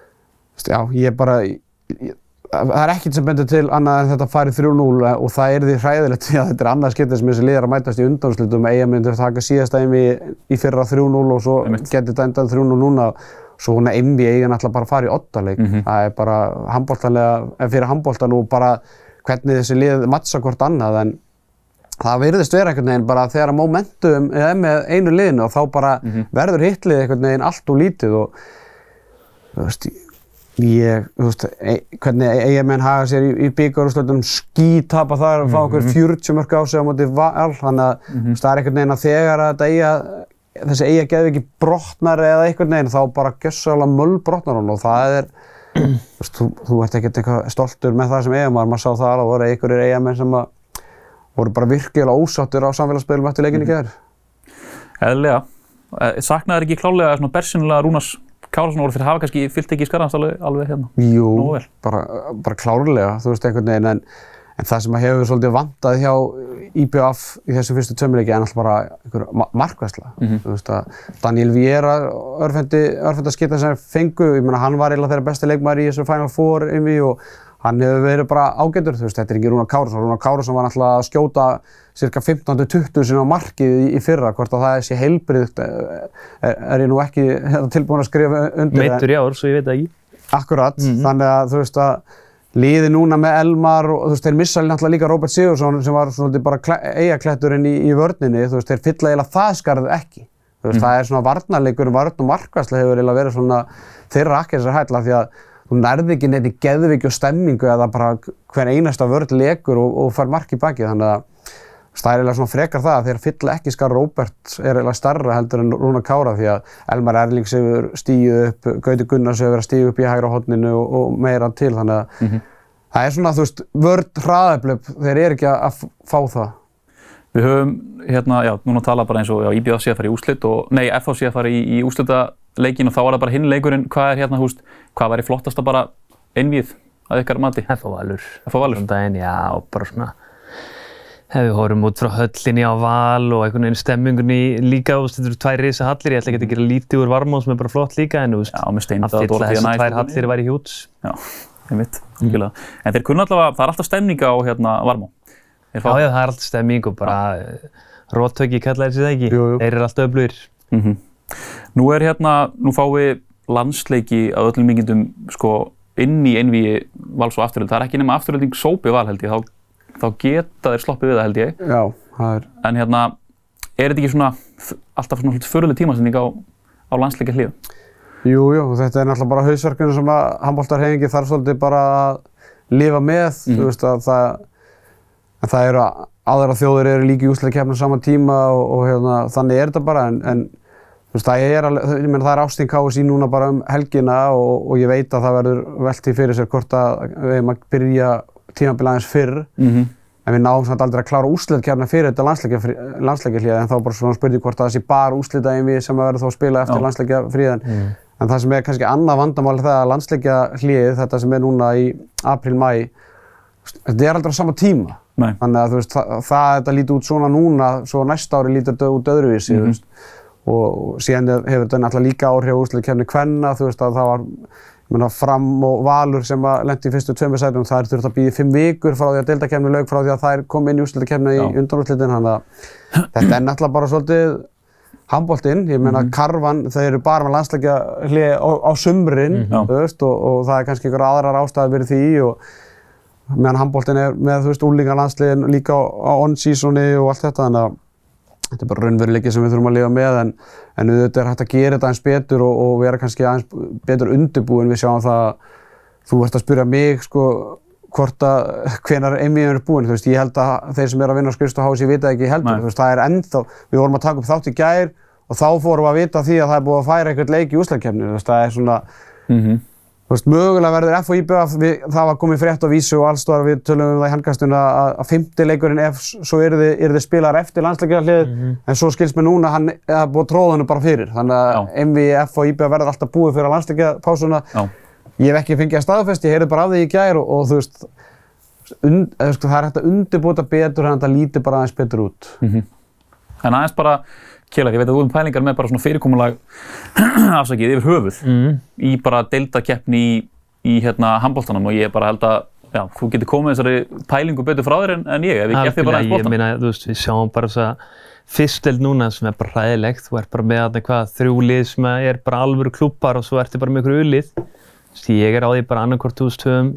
já, ég bara, ég, það er ekkert sem bendir til annað en þetta farið þrjú núll og það er því hræðilegt því að þetta er annað skiptið sem þessi lið er að mætast í undanúrslitum. Eyja myndi taka síðasta einví í fyrra þrjú núll og svo geti þetta endað þrjú núll núna. Svo hún einví eiga náttúrulega bara að fara í oddaleik. Mm-hmm. Það er bara handboltanlega, fyrir handboltan og bara hvernig þessi lið matcha hvort annað en það virðist vera einhvern veginn bara þegar momentum er með einu liðinu og þá bara mm-hmm. verður hittlið einhvern veginn allt og lítið og þú veist, ég, þú veist, e, hvernig Eyjamenn haga sér í, í bikarúrslitunum skítapa þar og fá okkur fjörutíu mörk á sig á móti Val, þannig að mm-hmm. það er einhvern veginn að þegar að þetta Eyja, þessi Eyja geðveiki brotnar eða einhvern veginn þá bara gjössalega möll brotnar hún og það er, þú veist, þú, þú ert ekkert eitthvað stoltur með það sem Eyjamaður, maður sá það alveg, voru einhverjir Eyjamenn sem að voru bara virkilega ósáttir á samfélagsspilum eftir leikinn í gær. Eðlilega, saknaðir ekki klálega svona bersýnilega Rúnars Kárason voru fyrir að hafa kannski fyllt ekki í skarðans alveg, alveg hérna? Jú, bara, bara klárlega, þú veist einhvern veginn, en, en það sem hefur svolítið vantað hjá I B F í þessu fyrstu tveimleiki er alltaf bara einhver ma markværsla. Mm-hmm. Þú veist að Daniel Vieira, örfendi, örfendi skita sem fengu, ég meina hann var eiginlega þeirra besti leikmaður í þessu Final Four einví og hann hefur verið bara ágætur, þú veist, þetta er ekki Rúnar Kárason. Rúnar Kárason var náttúrulega að skjóta cirka fimmtán til tuttugu sinni á markið í, í fyrra, hvort að það sé heilbrigt er, er ég nú ekki tilbúin að skrifa undir. Meiddur í ár, svo ég veit það ekki. Akkurat, mm-hmm. þannig að þú veist að liði núna með Elmar og þú veist, þeir missa náttúrulega líka Róbert Sigurðsson sem var svona bara Eyjakletturinn í, í vörninni, þú veist, þeir fylla eiginlega það skarð ekki. Þú veist, mm-hmm. það er svona varnarleikur, varn og markværsla hefur eiginlega verið svona þeirra akkesar hætla því að þú nærði ekki neitt í geðveiki og stemmingu eða bara hver einasta vörn lekur og, og fær mark í bakið, þannig að það er eiginlega svona frekar það að þeir fylla ekki skar Róbert er eiginlega starra heldur en Rúnar Kára því að Elmar Erlings hefur stíið upp, Gauti Gunnars hefur verið að stíga upp í hægra horninu og, og meira til, þannig að mm-hmm. það er svona, þú veist, vörn hraðablöp, þeir eru ekki að fá það. Við höfum, hérna, já, núna tala bara eins og já, I B F sé að fara í úrslit og, nei, F H sé að fara í, í úrslitaleikin og þá var það bara hinn leikurinn, hvað er hérna, húst, hvað væri flottasta bara einvíð að ykkar mati? F H Valur. F H Valur? Daginn, já, bara svona, ef við horfum út frá höllinni á Val og einhvern veginn stemmingunni líka, þú veist, þetta eru tvær risa hallir, ég ætla ekki að gera lítið úr Varmá sem er bara flott líka, en þú veist, að fylla þessar tvær hallir væri hjúts. Já, einmitt, algjörlega. Mm. En þeir kunna allavega, það er alltaf stemning á hérna Varmá. Já, já, það er alltaf stemning og bara róttöki kallaðir sér það ekki, jú, jú. Þeir eru alltaf öflugir. Mm-hmm. Nú er hérna, nú fáum við landsleiki að öllum líkindum sko inn í einvíi Vals og Afturöld. Það er ekki nema Afturölding sópi Val held ég, þá, þá geta þeir sloppið við það held ég. Já, það er. En hérna, er þetta ekki svona alltaf svona fyrirlega tímasending á, á landsleika hlið? Jú, jú, þetta er náttúrulega bara hausverkinu sem að handboltarhreyfingin þarf svolítið bara að lifa með, mm. þú veist að það En það eru aðra þjóðir eru líka í úrslitakeppni á sama tíma og, og hérna, þannig er þetta bara en, en þú veist, það er, ég meina, það er Ástin K S I núna bara um helgina og, og ég veit að það verður veltið fyrir sér hvort að við eigum að byrja tímabil aðeins fyrr mm-hmm. en við náum samt aldrei að klára úrslitakeppni fyrir þetta landsleikjahlé en þá bara svona spurning hvort að það sé bara úrslitaeinvíi sem að verður þá að spila eftir landsleikjafríðan mm. en það sem er kannski annað vandamál er það að landsleikjahléið, þetta sem er núna í apríl, maí, þetta er aldrei á sama tíma. Nei. Þannig að þú veist, það, það þetta lítur út svona núna, svo næsta ári lítur þetta út öðruvísi, mm-hmm. þú veist. Og, og síðan hefur þetta náttúrulega líka áhrif á úrslitakeppni kvenna, þú veist að það var, ég meina, Fram og Valur sem að lenti í fyrstu tveimur sætum, það er þurft að bíða fimm vikur frá því að deildakeppni lauk frá því að þær kom inn í úrslitakeppni í undanúrslitin, þannig að þetta er náttúrulega bara svolítið handboltinn, ég meina mm-hmm. Karvan, þeir eru bara með landsleikjahlé á, á sumrin, mm-hmm. þú veist, og, og það er kannski einhver aðrar ástæður fyrir því og meðan handboltinn er með, þú veist, úlingalandsliðin líka á, á on-seasoni og allt þetta, þannig að þetta er bara raunveruleiki sem við þurfum að lifa með, en, en auðvitað er hægt að gera þetta aðeins betur og, og vera kannski aðeins betur undirbúin. Við sjáum það að þú ert að spyrja mig, sko, hvort að hvenær einvígin er búin, þú veist, ég held að þeir sem eru að vinna á skrifstofu H S I vita ekki heldur, þú veist, það er ennþá, við vorum að taka upp þátt í gær og þá fórum við að vita því að það er búið að færa einhvern leik í úrslitakeppni, þú veist, það er svona, mm-hmm. Þú veist, mögulega verður F og I B V, við, það var komið frétt á Vísu og allsstaðar, við tölum um það í handkastinu að, að fimmti leikurinn ef svo yrði, yrði spilar eftir landsleikjahlið, mm-hmm. en svo skilst mér núna hann er búið að tróða hann bara fyrir. Þannig að M V F og I B V verður alltaf búið fyrir landsleikjapásuna. Ég hef ekki fengið að staðfest, ég heyrði bara af því í gær og, og þú veist, und, það er hægt að undirbúta betur en það lítur bara aðeins betur út. Mm-hmm. En aðeins bara Kjell, ég veit að þú erum pælingar með bara svona fyrirkomulag afsakið yfir höfuð mm. í bara deildakeppni í, í hérna handboltanum og ég bara held að já, þú getur komið þessari pælingu betur frá þér en, en ég, ef ég gef þér bara aðeins boltan. Ég meina, þú veist, við sjáum bara þessa fyrstdeild núna sem er bara hræðilegt, þú ert bara með þarna hvað þrjú lið sem er bara alvöru klúbbar og svo ertu bara með ykkur U-lið. Ég er á því bara annarkvort þú veist höfum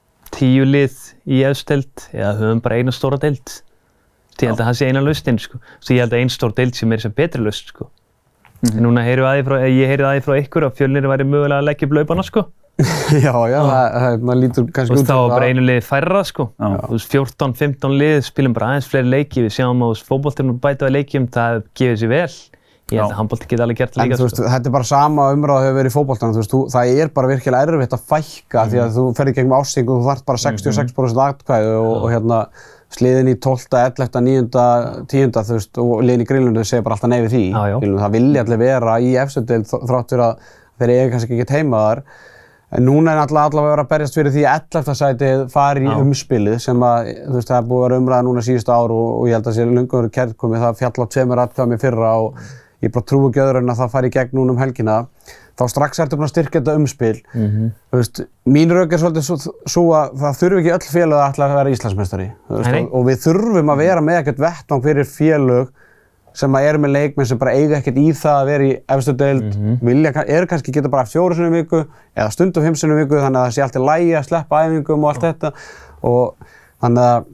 tíu lið í efstdeild eða höfum bara eina stóra deild. Ég held að það sé eina lausnin, sko. Svo ég held að ein stór deild sem er sem betri lausn, sko. Mm-hmm. En núna heyrum við frá, ég heyrði að því frá ykkur að Fjölnir væri mögulega að leggja upp laupana, sko. já, já, það, það, maður lítur kannski út. Og þá var bara einu liði færra, sko. Já. Þú veist, fjórtán fimmtán lið, spilum bara aðeins fleiri leiki. Við sjáum að fótboltinn bæta við leikjum, það gefur sér vel. Ég held að handbolti geti alveg gert það líka, sko. En þú veist, þetta er bara sama umræða hefur verið í fótboltanum, þú veist, þú, það er bara virkilega erfitt að fækka mm. því að þú ferð í gegnum ásting og þú þarft bara sextíu og sex prósent atkvæði og, og hérna sliðin í tólfta, ellefta, níunda, tíunda, þú veist, og liðin í grillunum segir bara alltaf nei við því. Já, já. Það vilja allir vera í efstu deild þrátt fyrir að þeir eiga kannski ekki heima þar. En núna er allavega allavega verið að berjast fyrir því að ellefta sætið fari í umspilið sem að, þú veist, það er búið að vera umræða núna síðustu ár og, og ég held að sé löngu verið kærkomið, það fjall á tveimur atkvæðum í fyrra og ég bara trúi ekki öðru en að það fari í gegn núna um helgina. Þá strax ertu búin að styrkja þetta umspil. Mm-hmm. Þú veist, mín rök er svolítið svo, svo að það þurfi ekki öll félög að ætla að vera Íslandsmeistari. Þú veist, og, og við þurfum að vera með ekkert vettvang fyrir félög sem að eru með leikmenn sem bara eiga ekkert í það að vera í efstu deild, mm-hmm. vilja, eru kannski geta bara fjóru sinnum í viku eða stundum fimm sinnum í viku þannig að það sé allt í lagi að sleppa æfingum og allt þetta. Og þannig að,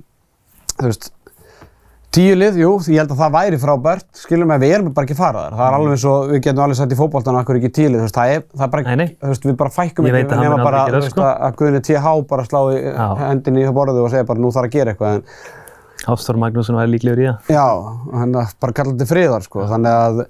þú veist, tíu lið, jú, ég held að það væri frábært, skiljum við, við erum bara ekki að fara þar. Það er alveg eins og við getum alveg sett í fótboltanum okkur ekki tíu lið, þú veist, það er, það er bara, nei, nei. Þú veist, við bara fækkum ekki nema bara, þú veist, að Guðni T H bara slá í hendinni í borðið og segja bara nú þarf að gera eitthvað. En, Hafþór Magnússon var líklegur í það. Já, hann bara kalla þetta friðar, sko, þannig að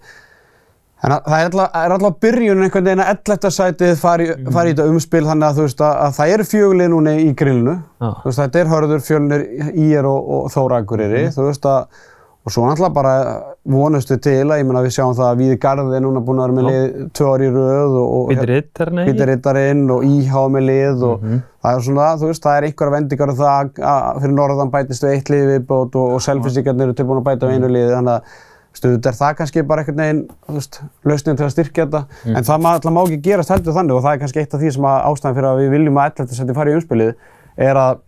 en að, það er alltaf, er alltaf byrjun einhvern veginn að ellefta sætið fari, mm. fari í þetta umspil þannig að þú veist að, að það eru fjögurlið núna í grillinu. Ah. Þú veist þetta er Hörður, Fjölnir, Í R og, og Þór Akureyri, mm. þú veist að og svo náttúrulega bara vonustu til að ég meina við sjáum það að Víðir Garði er núna búin að vera með lið tvö ár í röð og, og Bíddi Riddarinn Bíddi Riddarinn og Í H með lið og mm-hmm. það er svona, þú veist, það er einhverja vendingar um það að fyrir norðan bætist við eitt lið viðbót og, og Selfyssingarnir eru tilbúin að bæta við einu liði þannig að stuðut er það kannski bara einhvern veginn, þú veist, lausnin til að styrkja þetta mm. en það alltaf má ekki gerast heldur þannig og það er kannski eitt af því sem að ástæðan fyrir að við viljum að ellefta sæti fari í umspilið er að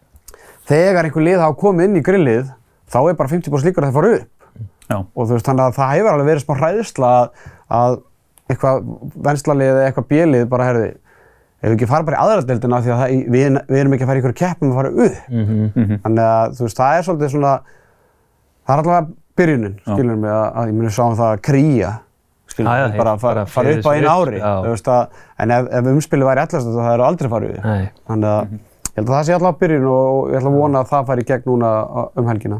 þegar einhver lið hafa komið inn í grillið þá er bara fimmtíu prósent líkur að það fara upp Já. Og þú veist þannig að það hefur alveg verið smá hræðsla að, að eitthvað venslalið eða eitthvað B-lið bara herði ef við ekki fara bara í aðra deildina því að það, við, við erum ekki að fara í einhverju keppnum að fara upp mm-hmm. þannig að þú veist það er svolítið svona það er allavega byrjunin skilur mig að, að ég muni sá um það að kría skilur mig bara að fara, fara upp á einu ári þú veist að en ef, ef umspilið væri ellefta það eru aldrei farið upp þannig að mm-hmm. ég held að það sé allavega byrjun og ég ætla að vona að það fari í gegn núna um helgina.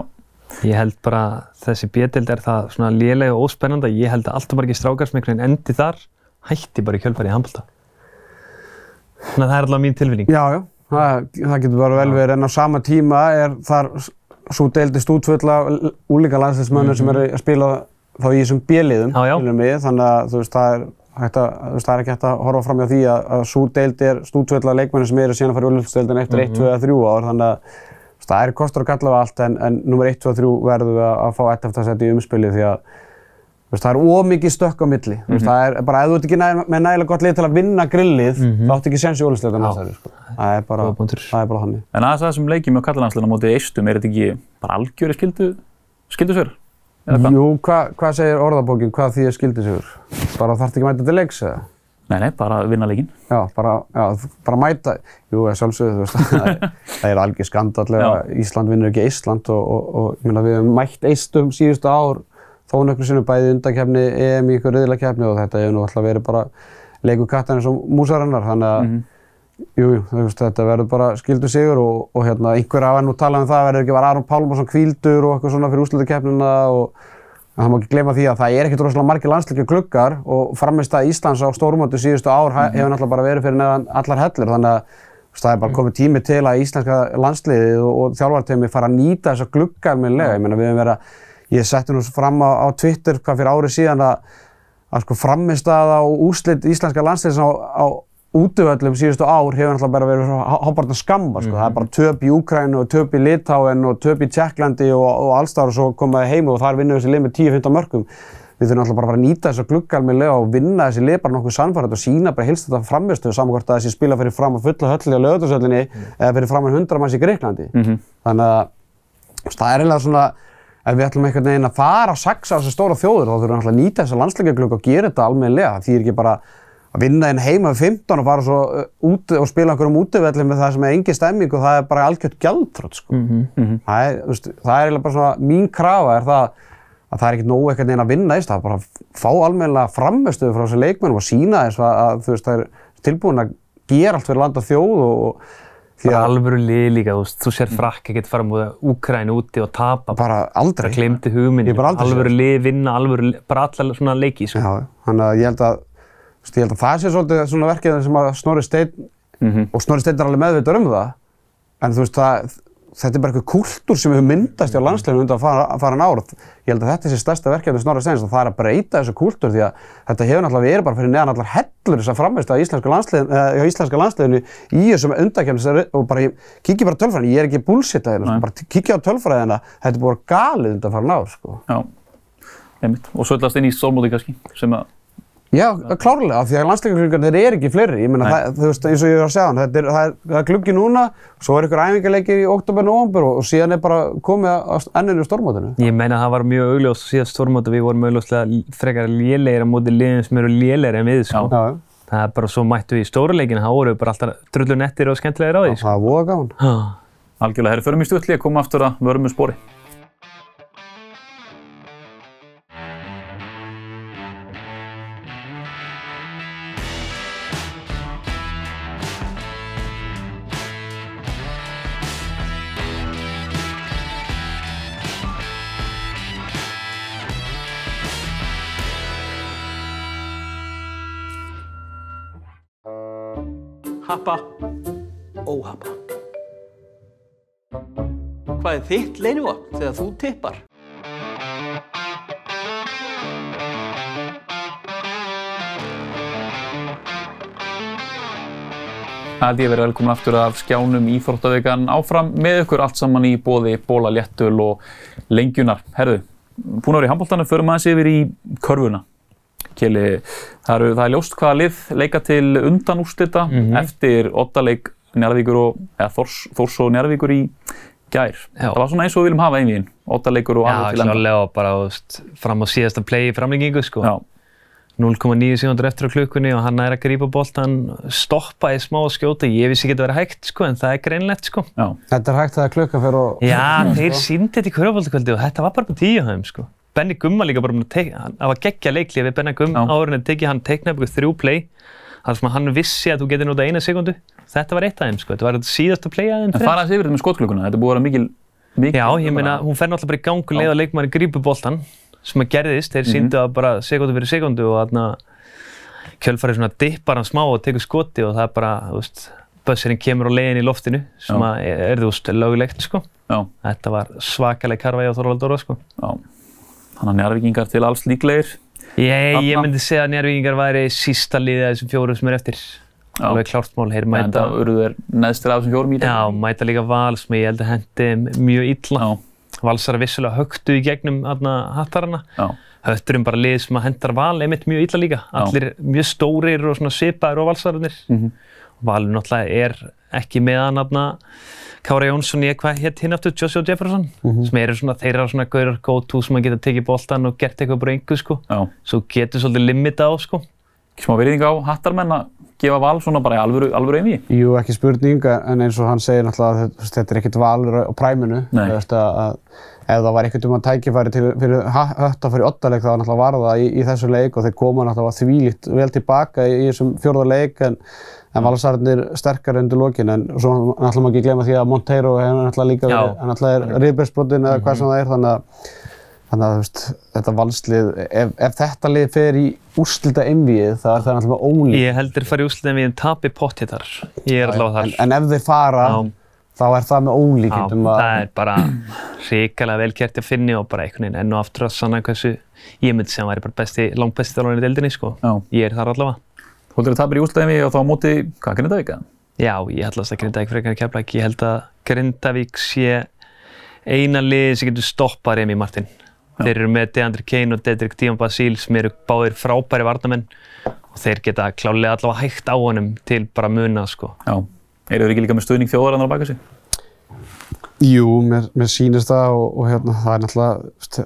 Ég held bara þessi B-deild er það svona lélega og óspennandi að ég held að alltaf bara ekki strákar sem einhvern veginn endi þar hætti bara í kjölfarið í handbolta. Þannig að það er allavega mín tilfinning. Já, já, það, það getur bara vel verið en á sama tíma er þar svo deildist útfull af úlíka landsliðsmönnum mm-hmm. sem eru að spila þá í þessum B-liðum þannig að þú veist það er hægt að, þú veist það er ekki hægt að horfa fram hjá því að, að sú deild er stútfull af leikmönnum sem eru síðan að fara í úrvalsdeildina eftir eitt, tvö eða þrjú ár þannig að það er kostur og galla við allt en, en númer eitt, tvö og þrjú verðum við að fá ellefta sæti í umspilið því að veist, það er of mikið stökk á milli. Mm-hmm. Veist, það er bara ef þú ert ekki næ, með nægilega gott lið til að vinna grillið mm-hmm. þá áttu ekki séns í úrvalsdeildina næsta ári. Sko. Það er bara, það er bara þannig. En aðeins þessum leikjum á karlalandsliðinu á móti Eistum er þetta ekki bara algjöri skildu, skildusvegur? Jú, hvað hva segir orðabókin, hvað þýðir skildusvegur? Bara þarftu ekki að mæta til leiks eða? Nei, nei, bara vinna leikinn. Já, bara, já, bara mæta, jú, sjálfsögðu, þú veist, það er, það er algjör skandallega, Ísland vinnur ekki Eistland og, og, og ég meina við hefum mætt Eistum síðustu ár, þó nokkrum sinnum bæði undankeppni, E M í ykkur riðlakeppni og þetta hefur nú alltaf verið bara leikur kattarnir sem músarinnar, þannig að, mm-hmm. jú, jú, þú veist, þetta verður bara skildu sigur og, og hérna, einhver hafa nú talað um það, verður ekki var Aron Pálmarsson hvíldur og eitthvað svona fyrir úrslitakeppnina og það má ekki gleyma því að það er ekkert rosalega margir landsleikja gluggar og frammistaða Íslands á stórmóti síðustu ár mm-hmm. hefur náttúrulega bara verið fyrir neðan allar hellur þannig að það er bara komið tími til að íslenska landsliðið og, og þjálfarteymið fara að nýta þessa glugga almennilega. Ég meina við höfum verið að, ég setti nú fram á, á Twitter hvað fyrir árið síðan að, að sko frammistaða og úrslit íslenska landsliðs á, á útivöllum síðustu ár hefur náttúrulega bara verið hábarna skamma sko. Mm-hmm. Það er bara töp í Úkraínu og töp í Litáen og töp í Tékklandi og, og allsstaðar og svo komaði heim og þar vinnum þessi lið með tíu til fimmtán mörkum. Við þurfum náttúrulega bara að fara að nýta þessa glugga almennilega og vinna þessi lið bara nokkuð sannfærandi og sína bara heilstætta frammistöðu saman hvort að þessi spila fyrir fram að fulla hölli á Laugardalshöllinni mm. eða fyrir fram að hundrað manns í Grikklandi. Mm-hmm. Þannig að það er eiginlega svona ef við ætlum einhvern veginn að fara að saxa á þessi stóra þjóður þá þurfum við náttúrulega að nýta þessa landsleikjaglugga og gera þetta almennilega. Það þýðir ekki bara að vinna inn heima við fimmtán og fara svo út og spila einhverjum útivelli með það sem er engin stemming og það er bara algjört gjaldþrot sko. Mm-hmm. Það er, veist, það er eiginlega bara svona mín krafa er það að það er ekkert nógu einhvern veginn að vinna í stað, bara fá almennilega frammistöðu frá þessi leikmönnum og sína þess að, að þú veist það er tilbúin að gera allt fyrir land og þjóð og bara alvöru lið líka, þú veist, þú sér Frakka geta fara múið Úkraínu úti og tapa bara aldrei, það gleymdi hugmyndin, alvöru lið vinna, alvöru bara allar svona leiki sko. Já, þannig að ég held að ég held að það sé svolítið svona verkið sem að Snorri Steinn mm-hmm. og Snorri Steinn er alveg meðvitaður um það en þú veist það þetta er bara eitthvað kúltúr sem hefur myndast hjá landsliðinu undan að fara en árið. Ég held að þetta sé stærsta verkefni Snorra Steins og það er að breyta þessu kúltúr því að þetta hefur náttúrulega verið bara fyrir neðan allar hellur þess að framvista í íslenska landsliðinu, uh, íslenska landsliðinu í þessum undankeppni og bara kíkja bara á tölfræðina, ég er ekki bullshit að hérna, bara kíkja á tölfræðina, þetta er bara galið undan að fara en ár sko. Já, einmitt. Og svöllast inn í stórmóti kannski sem að Já, klárlega, af því að landsleikjagluggarnir er ekki fleiri. Ég meina, það, þú veist, eins og ég var að segja hann, þetta er, það er, það er gluggi núna, svo er ykkur æfingaleikir í október, nóvember og, og síðan er bara komið að enninu stórmótinu. Ég meina, það var mjög augljóst síðast stórmóti, við vorum augljóslega frekar lélegir á móti liðum sem eru lélegir en við, sko. Já. Það er bara svo mættu við í stóru leikina, þá voru við bara alltaf drullu nettir og skemmtilegir á því, sko. Það var voða gaman. Algjörlega, herri, förum í stuttli að koma aftur að vörum með spori. Happa, óhappa. Hvað er þitt leynivopn þegar þú tippar? Það held ég verið velkomin aftur af skjánum íþróttavikan áfram með ykkur allt saman í boði Bola Léttöl og Lengjunar. Herðu, búin að vera í handboltanum, förum aðeins yfir í körfuna. Keli, það, eru, það er ljóst hvaða lið leika til undanúrslita mm-hmm. eftir oddaleik Njarðvíkur og, eða Þórs, Þórs og Njarðvíkur í gær. Já. Það var svona eins og við viljum hafa einvíginn, oddaleikur og alveg til enda. Já, klálega og bara veist, fram á síðasta play í framlengingu sko. Já. núll komma níu sekúndur eftir á klukkunni og hann er að grípa boltan, stoppaði smá að skjóta. Ég vissi ekki að þetta vera hægt sko, en það er greinlegt sko. Já. Þetta er hægt þegar klukka fer og... Já, þeir sýndi þetta í körfuboltakvöldi og þetta var bara på tíu hjá þeim sko. Benni Gumma líka bara búinn að teka, það var geggja leiklið við Benna Gumma áður en að teki, hann teiknaði bara þrjú play. Það sem að hann vissi að þú getur notað eina sekundu. Þetta var eitt af þeim sko, þetta var þetta síðasta play að þeim. En fara þessi yfir þetta með skotklukkuna, þetta búið að vera mikil... mikil Já, ég meina, hún fer náttúrulega bara í gang og leið að leikmaðurinn grípur boltan, sem að gerðist, þeir sýndu að bara sekundu fyrir sekundu og þarna kjölfarið svona dippar hann smá og tekur skoti og það er bara, þú veist, buzzerinn kemur á leiðin í loftinu sem að er, þú veist, löglegt sko. Já. Þetta var svakaleg karfa hjá Þorvald Orra sko. Já. Þannig að Njarðvíkingar til alls líklegir. Ég, ég myndi segja að Njarðvíkingar væri sísta liðið af þessum fjórum sem er eftir. Já. Alveg klárt mál, þeir mæta... En það urðu þeir neðstir af þessum fjórum í dag? Já, mæta líka Val sem ég held að hendi mjög illa. Já. Valsara vissulega höktu í gegnum þarna hattarana. Já. Hötturinn bara lið sem að hendar Val einmitt mjög illa líka. Allir Já. Mjög stórir og svona svipaðir og Valsararnir. Mm-hmm. Valur náttúrulega er ekki með hann þarna Kára Jónsson í hvað hétt hinn aftur, Joshua Jefferson, mm-hmm. sem eru svona, þeir eru svona gaurar go-to sem að geta tekið boltan og gert eitthvað bara engu sko. Já. Svo getur svolítið limita á sko. Smá virðing á hattarmenn að gefa Val svona bara í alvöru, alvöru einvígi? Jú, ekki spurning, en eins og hann segir náttúrulega að þetta er ekkert Valur á præminu. Nei. Að, að, ef það var ekkert um að tækifæri til, fyrir Hötta fyrir oddaleik þá náttúrulega var það í, í þessu leik og þeir koma náttúrulega þvílíkt vel tilbaka í, í þessum fjórða leik en En Valsararnir sterkari undir lokin, en svo náttúrulega má ekki gleyma því að Monteiro hefur náttúrulega líka verið, hann náttúrulega er rifbeinsbrotinn eða hvað sem það er, þannig að Þannig að þú veist, þetta valslið, ef, ef þetta lið fer í úrslita einvíið, þá er það náttúrulega ólíkt. Ég heldur fara í úrslita einvíið en tapi pottþéttar. Ég er allavega þar. En, en ef þeir fara, Já. þá er það með ólíkindum að... Já, það er bara hrikalega vel gert að finni og bara einhvern veginn enn og aftur að sanna hversu ég myndi sem væri bara besti, langt besti þjálfarinn í deildinni, sko. Já. Ég er þar allavega. Þú heldur að tapir í úrslita einvíið og þá á móti, hvað, Grindavík? Já, ég hallast að Grindavík frekar en Keflavík. Ég held að Grindavík sé eina liðið sem getur stoppað Remi Martin. Já. Þeir eru með DeAndre Kane og Dedrick Dion Basile sem eru báðir frábæri varnarmenn og þeir geta klálega allavega hægt á honum til bara muna, sko. Já. Eru þeir ekki líka með stuðning þjóðarinnar á baka sig? Jú, mér, mér sýnist það og, og hérna, það er náttúrulega,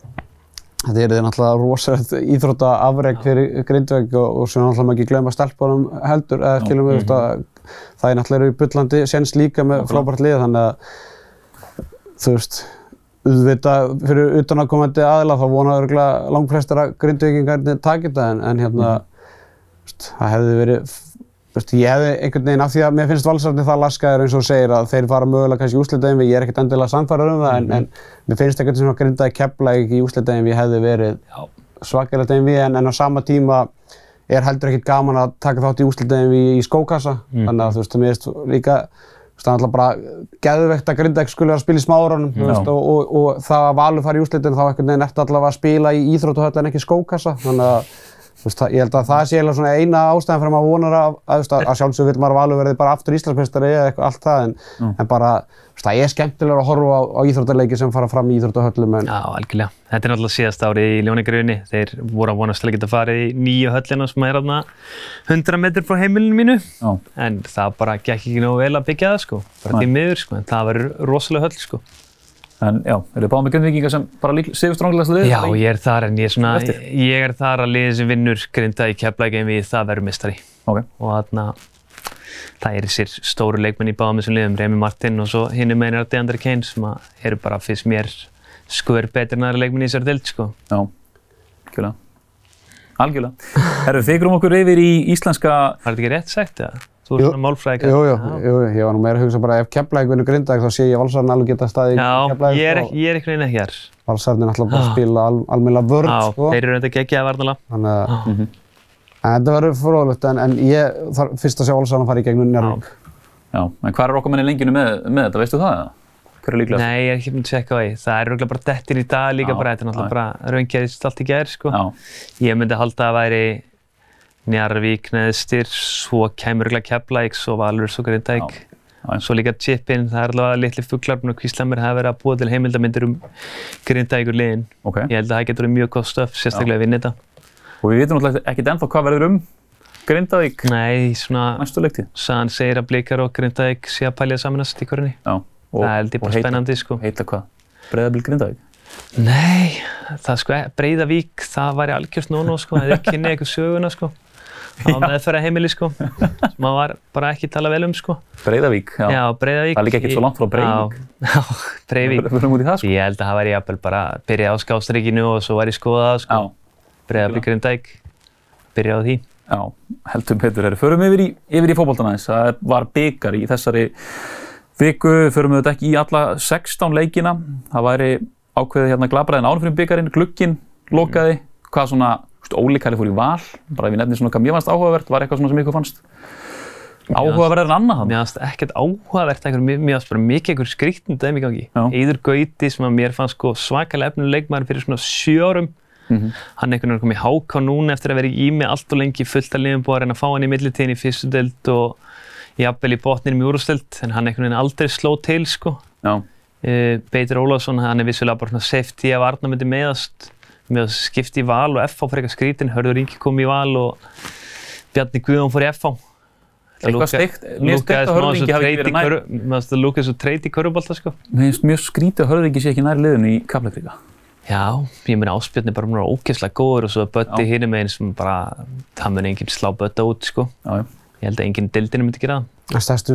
þetta eru þeir náttúrulega rosalegt íþróttaafrek fyrir Grindavík og, og svo náttúrulega maður ekki gleyma stelpunum heldur, eða skilum við, mm-hmm. það er náttúrulega í bullandi séns líka með frábært lið, þannig að, þú veist, auðvitað fyrir utanaðkomandi aðila þá vona örugglega langflestir að Grindvíkingarnir taki þetta en, en hérna, mm. það hefði verið, veist, ég hefði einhvern veginn af því að mér finnst Valsararnir það laskaðir eins og þú segir að þeir fara mögulega kannski í úrslitaeinvígi, ég er ekkert endilega sannfærður um það mm. en, en mér finnst einhvern veginn að Grindavík Keflavík í úrslitaeinvígi hefði verið svakalegt einvígi en, en á sama tíma er heldur ekkert gaman að taka þátt í úrslitaeinvígi í skókassa, mm. þannig að þú veist, mér finnst líka það er alltaf bara geðveikt að Grindavík skuli vera að spila í Smáranum mm. og, og, og það að Valur fari í úrslitin þá einhvern veginn ertu allavega að spila í íþróttahöll en ekki skókassa þannig að veist, ég held að það sé eiginlega svona eina ástæðan fyrir að maður vonar að, að, að, að sjálfsög vil maður Valur verði bara aftur Íslandsmeistari eða eitthvað allt það en, mm. en bara veist, það er skemmtilegur að horfa á, á íþróttaleiki sem fara fram í íþróttahöllum en... Já, algjörlega. Þetta er náttúrulega síðasta árið í Ljónagrunni. Þeir voru að vonast til að geta farið í nýju höllina sem er þarna hundrað metrar frá heimilinu mínu Já. En það bara gekk ekki nógu vel að byggja það sko, bara því miður sko, en það verður rosalega höll sko. En já, eru þið báðir með Grindvíkinga sem bara sigurstranglegasta liðið? Já, ég er þar en ég er svona, ég er þar að liðið sem vinnur Grindavík Keflavík einvígið, það verður meistari. Okay. Og þarna, það eru sér stóru leikmenn í báðum þessum liðum, Remi Martin og svo hinum megin er DeAndre Kane sem eru bara fyrst mér skör betri en aðra leikmenn í þessari deild, sko. Já, algjörlega. Algjörlega. Herru, fikrum okkur yfir í íslenska... Var þetta ekki rétt sagt, eða? Þú er svona málfræðingur. Jú, jú, jú, ég var nú meira að hugsa bara ef Keflavík vinnur Grindavík þá sé ég Valsararnir alveg geta staðið í Keflavík. Já, ég er, ég er einhvern veginn ekki hér. Valsararnir náttúrulega bara spila al, almennilega vörn, Já, sko. Já, þeir eru reynda geggjaðir varnarlega. Þannig að, mm-hmm. en þetta verður fróðlegt en, en ég þarf fyrst að sjá Valsararnir fara í gegnum Njarðvík. Já, en hvað er okkar menn í lenginu með, með þetta, veistu það? Hver er líklegast? Nei, ég er ekki búinn að tjekka á því. Það er örugglega bara dettir í dag líka bara, þetta er náttúrulega bara raungerðist allt í gær, sko. Ég myndi halda að væri Njarðvík neðstir, svo kæmur örugglega Keflavík, svo Valur, svo Grindavík. Svo líka Chippin, það er alveg litli fuglar og Kvíslamir hafa verið að búa til heimildarmyndir um Grindavíkur liðin. Okay. Ég held að það getur verið mjög gott stöf, sérstaklega að vinna þetta. Og við vitum náttúrulega ekkert ennþá hvað verður um Grindavík Nei, svona, næstu leiktíð. Sagan segir að Blikar og Grindavík sé að pælja samanast í hverjunni. Já. Og, það held ég bara spennandi, sko. Heita hvað? Breiðablik Grindavík? Nei, það sko, Breiðavík, það væri algjört nóg-nóg, sko, það er kynnið eitthvað söguna, sko. Það var meðferðarheimili, sko, sem maður var bara ekki að tala vel um, sko. Breiðavík, já. Já, Breiðavík. Það er líka ekkert svo langt frá Breiðavík. Já, já, Breiðavík. Við förum út í það, sko. Ég held að það væri jafnvel bara að byrja á Skástríkinu og svo væri skoðað, sko. Já. Breiðavík Grindavík, byrja á því. Já, heldum betur, herru. Förum yfir í, yfir í fótboltann aðeins. Það var bikar í þessari viku, förum við þetta ekki í alla sextán leikina. Það væri ákveðið hérna glabræðin ánum fyrir bikarinn, glugginn lokaði. Hvað svona, ólíkari fór í Val, bara ef ég nefni svona hvað mér fannst áhugavert, var eitthvað svona sem ykkur fannst áhugaverðar en annað hann? Mér fannst ekkert áhugavert, mér fannst bara mikið einhver skrýttin dæmi í gangi. Eiður Gauti sem að mér fannst sko svakalega efnilegur leikmaður fyrir svona sjö árum. Mm-hmm. Hann einhvern veginn kom í H K núna eftir að vera í með allt og lengi fullt af liðum búið að reyna að fá hann í millitíðinni í fyrstu deild og jafnvel í botninum í úrvalsdeild, en hann einhvern veginn aldrei sló til sko. Já. Uh, Beitir Ólafsson, hann er vissulega bara svona safety af Arnar myndi meðast með að skipta í Val og F H fyrir eitthvað skrítin, Hörður Ingi kom í Val og Bjarni Guðjón fór í F H. Eitthvað steikt, mér finnst steikt að Hörður Ingi hafi ekki verið nær. Mér finnst það lúkað svo treyt í körfubolta sko. Mér finnst mjög skrítið að Hörður Ingi sé ekki nær liðinu í Kaplakrika. Já, ég meina Ásbjörn er bara mjög ógeðslega góður og svo Böddi hinum meginn sem bara, það mun enginn slá Bödda út sko. Já, já. Ég held að enginn í deildinni myndi gera það. Stærstu,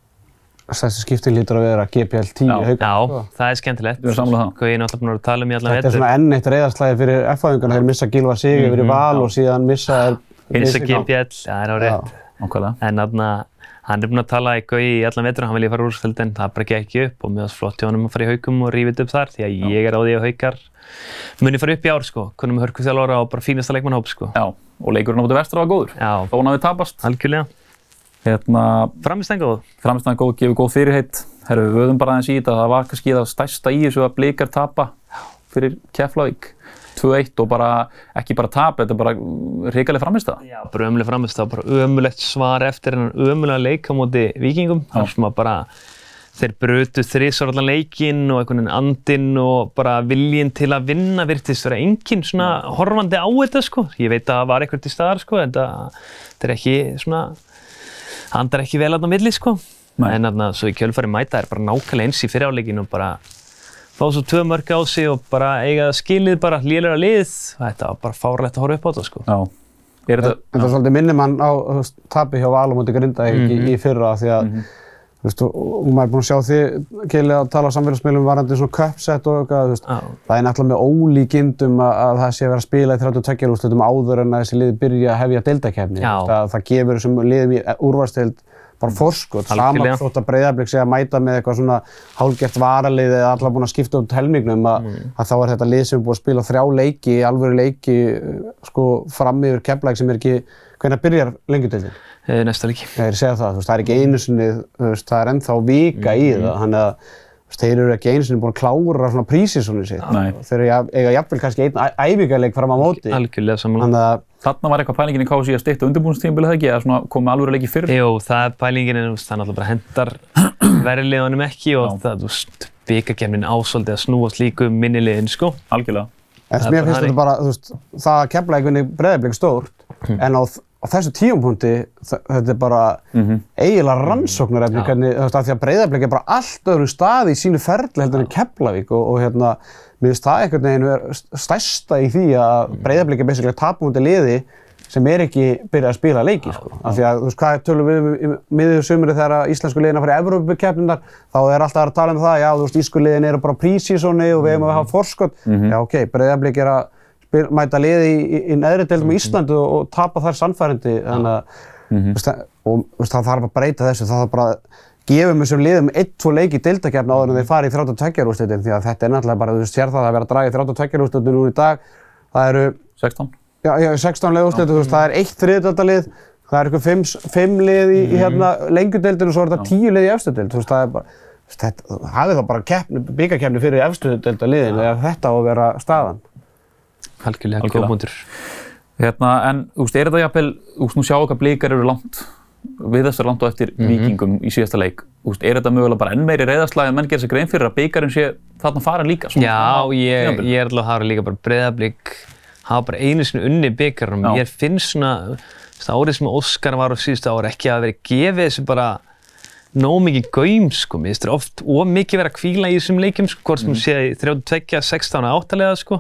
stærstu skipti lítur að vera G P L tíu Haukar. Já, það er skemmtilegt. Við erum sammála það. Hvað ég er náttúrulega búinn að tala um í allan vetur. Þetta er svona enn eitt reiðarslagi fyrir F H-ingana, þeir missa Gylfa Sig yfir í Val og síðan missa er... Hinsa G P L, það er á rétt. Nákvæmlega. En þarna, Hann er búinn að tala eitthvað í allan vetur, hann vilja fara úr úrvalsdeildina, það bara gekk ekki upp og mér fannst flott hjá honum að fara í Haukum og rífa þetta upp þar því að Já. Ég er á því að Haukar muni fara upp í ár sko, konum með hörkuþjálfara og bara fínasta leikmannahóp sko. Já, og leikurinn á móti Vestra var góður. Já. Þó hann hafi tapast. Algjörlega. Hérna, Frammistaðan góð. Frammistaðan góð, gefur góð fyrirheit. Herru, við vöðum bara aðeins í þetta, það var kannski það stærsta í þessu að Blikar tapa fyrir Keflavík. tvö eitt og bara, ekki bara tap, þetta er bara hrikaleg frammistaða. Já, bara ömuleg frammistaða, bara ömulegt svar eftir en ömulega leik á móti Víkingum. Þar sem að bara, þeir brutu þrisvar allan leikinn og einhvern veginn andinn og bara viljinn til að vinna virtist vera enginn svona horfandi á þetta sko. Ég veit að það var eitthvað til staðar sko, en þetta er ekki svona, andar ekki vel þarna á milli sko. Nei. En þarna, svo í kjölfari mæta er bara nákvæmlega eins í fyrri hálfleikinn og bara fá svo tvö mörk á sig og bara eiga skilið bara lélegra lið. Þetta var bara fárlegt að horfa upp á þetta sko. Já. Er þetta, en það er svolítið minnir mann á tapi hjá Val á móti Grindavík mm -hmm. í fyrra því að mm -hmm. þú veist, og maður er búinn að sjá þig Keli að tala á samfélagsmiðlum varðandi svona cup-set og eitthvað, þú veist, Já. það er náttúrulega með ólíkindum að, að það sé að vera að spila í þrjátíu og tveggja úrslitum áður en að þessi lið byrja að hefja deildakeppni. Það, það gefur þessum liðum í úrvalsdeild bara forskot, sama þótt að Breiðablik sé að mæta með eitthvað svona hálfgert varalið eða allar búin að skipta út helmingnum að, mm. að þá er þetta lið sem er búin að spila þrjá leiki, alvöru leiki sko fram yfir Keflavík sem er ekki, hvenær byrjar lengjudeildin? E, næsta leiki. Ég er að segja það, þú veist, það er ekki einu sinni, þú veist, það er ennþá vika mm. í það, þannig að þeir eru ekki einu sinni búin að klára svona prísisónu sitt. Nei. Þeir eru eiga jafnvel kannski einn æfingarleik fram á móti. Algjörlega samanlega. Þarna var eitthvað pælingin í K S í að stytta undirbúningstímabilið það ekki, eða svona koma alvöru leiki fyrr? Jú, það er pælingin en það náttúrulega bara hendar verri liðunum ekki og Já. Það, þú veist, bikarkeppnin á svolítið að snúast líku minni liðin, sko. Algjörlega. En mér finnst þetta bara, þú veist, það að Keflavík vinni Breiðablik stórt, mm. en á, á þessu tímapunkti, þetta er bara mm-hmm. eiginlega rannsóknarefni, hvernig, þú veist, af því að Breiðablik er bara allt öðrum staði í sínu ferli heldur en Keflavík og, og hérna, mér finnst það einhvern veginn vera stærsta í því að Breiðablik er basically tapmóti liði sem er ekki byrjað að spila leiki, sko. Af því að, þú veist, hvað tölum við um í miðju sumri þegar íslensku liðin að fara í Evrópukeppnirnar, þá er alltaf að tala um það, já, þú veist, íslensku liðin eru bara prísísóni og við eigum að hafa forskot. Mm-hmm. Já, ok, Breiðablik er að spil, mæta liði í, í, í neðri deildum í Íslandi og, og tapa þar sannfærandi, þannig að, mm-hmm. veist, og veist, það þarf að breyta þessu, það þarf bara gefum þessum liðum einn, tvo leiki í deildakeppni áður en þeir fara í þrjátíu og tveggja úrslitin því að þetta er náttúrulega bara, þú veist, sér það að vera að draga í þrjátíu og tveggja úrslitin nú í dag. Það eru sextán. Já, já, sextán lið úrslit, þú veist, það er eitt þriðjudeildarlið, það er eitthvað fimm, fimm lið í, í hérna lengjudeildinu og svo er þetta tíu lið í efstu deild, þú veist, það er bara, þetta, hafið þá bara keppni, bikarkeppni fyrir efstu deildarliðin eða þetta á að vera staðan. Algjörlega, góð punktur. Hérna, en, þú veist, er þetta jafnvel, þú veist, nú sjáu hvað Blikar eru langt við þessar langt á eftir mm-hmm. Víkingum í síðasta leik. Þú veist, er þetta mögulega bara enn meiri reiðarslag en menn gerir sér grein fyrir að bikarinn sé þarna farin líka? Já, ég, ég er alveg að hafa líka bara Breiðablik, hafa bara einu sinni unni bikarnum. Ég finnst svona, það árið sem Óskar var á síðustu ári ekki að vera gefið þessu bara nóg mikið gaum, sko. Mér finnst þetta oft of mikið vera að hvíla í þessum leikjum, sko, hvort sem mm. sé í þrjátíu og tveggja, sextán og átta, sko.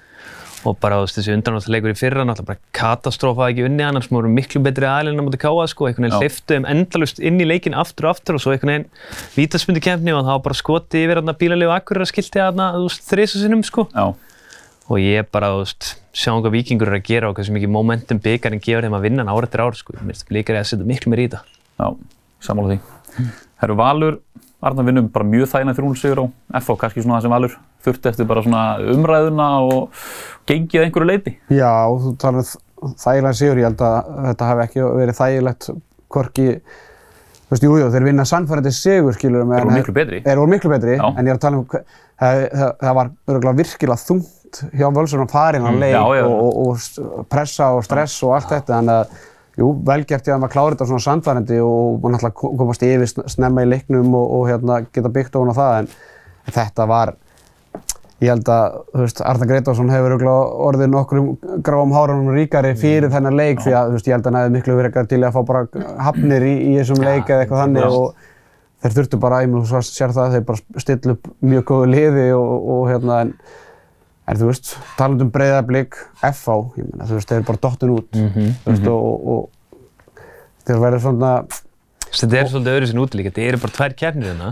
Og bara þú veist, þessi undanúrslitaleikur í fyrra, náttúrulega bara katastrófa ekki unni hann, sem voru miklu betri aðilinn á móti K A, sko, einhvern veginn hleyptu þeim endalaust inn í leikinn aftur og aftur og svo einhvern veginn vítaspyrnukeppni og það var bara skotið yfir þarna bílalið og Akureyrar-skiltið þarna, þú veist, þrisvar sinnum, sko. Já. Og ég bara, þú veist, sjáum hvað Víkingur eru að gera og hversu mikið momentum bikarinn gefur þeim að vinna hann ár eftir ár, sko. Mér finnst Blikar að setja miklu meira í þetta. Já, sammála því. Herru, Valur, Arnar vinnum bara mjög þægilega þrjú núll sigur á F H, kannski svona það sem Valur þurfti eftir bara svona umræðuna og gengið einhverju leyti. Já, þú talar um þægilega sigur, ég held að þetta hafi ekki verið þægilegt hvorki, þú veist, jú, jú, þeir vinna sannfærandi sigur, skilur við. Þeir voru miklu betri. Þeir voru miklu betri, Já. En ég er að tala um, það, það, það var örugglega virkilega þungt hjá Völsunum farinn að leik já, já. Og, og, og pressa og stress og allt þetta, þannig að jú, velgert ég að maður klára þetta svona sannfærandi og náttúrulega komast yfir snemma í leiknum og, og hérna, geta byggt ofan á það, en þetta var, ég held að, þú veist, Arnar Grétarsson hefur örugglega orðið nokkrum gráum hárunum ríkari fyrir þennan leik því að, þú veist, ég held að hann hefði miklu verið til að fá bara hafnir í, í þessum leik eða eitthvað þannig og þeir þurftu bara, ég mun svo sér það, þeir bara stilla upp mjög góðu liði og, og hérna, en En þú veist, talandi um Breiðablik, F H, ég meina, þú veist, þeir eru bara dottin út, mm-hmm, þú veist, mm-hmm. og, og þeir verður svona... Þetta er svolítið öðru sinni útlík, þetta eru bara tvær keppnir hérna. Já.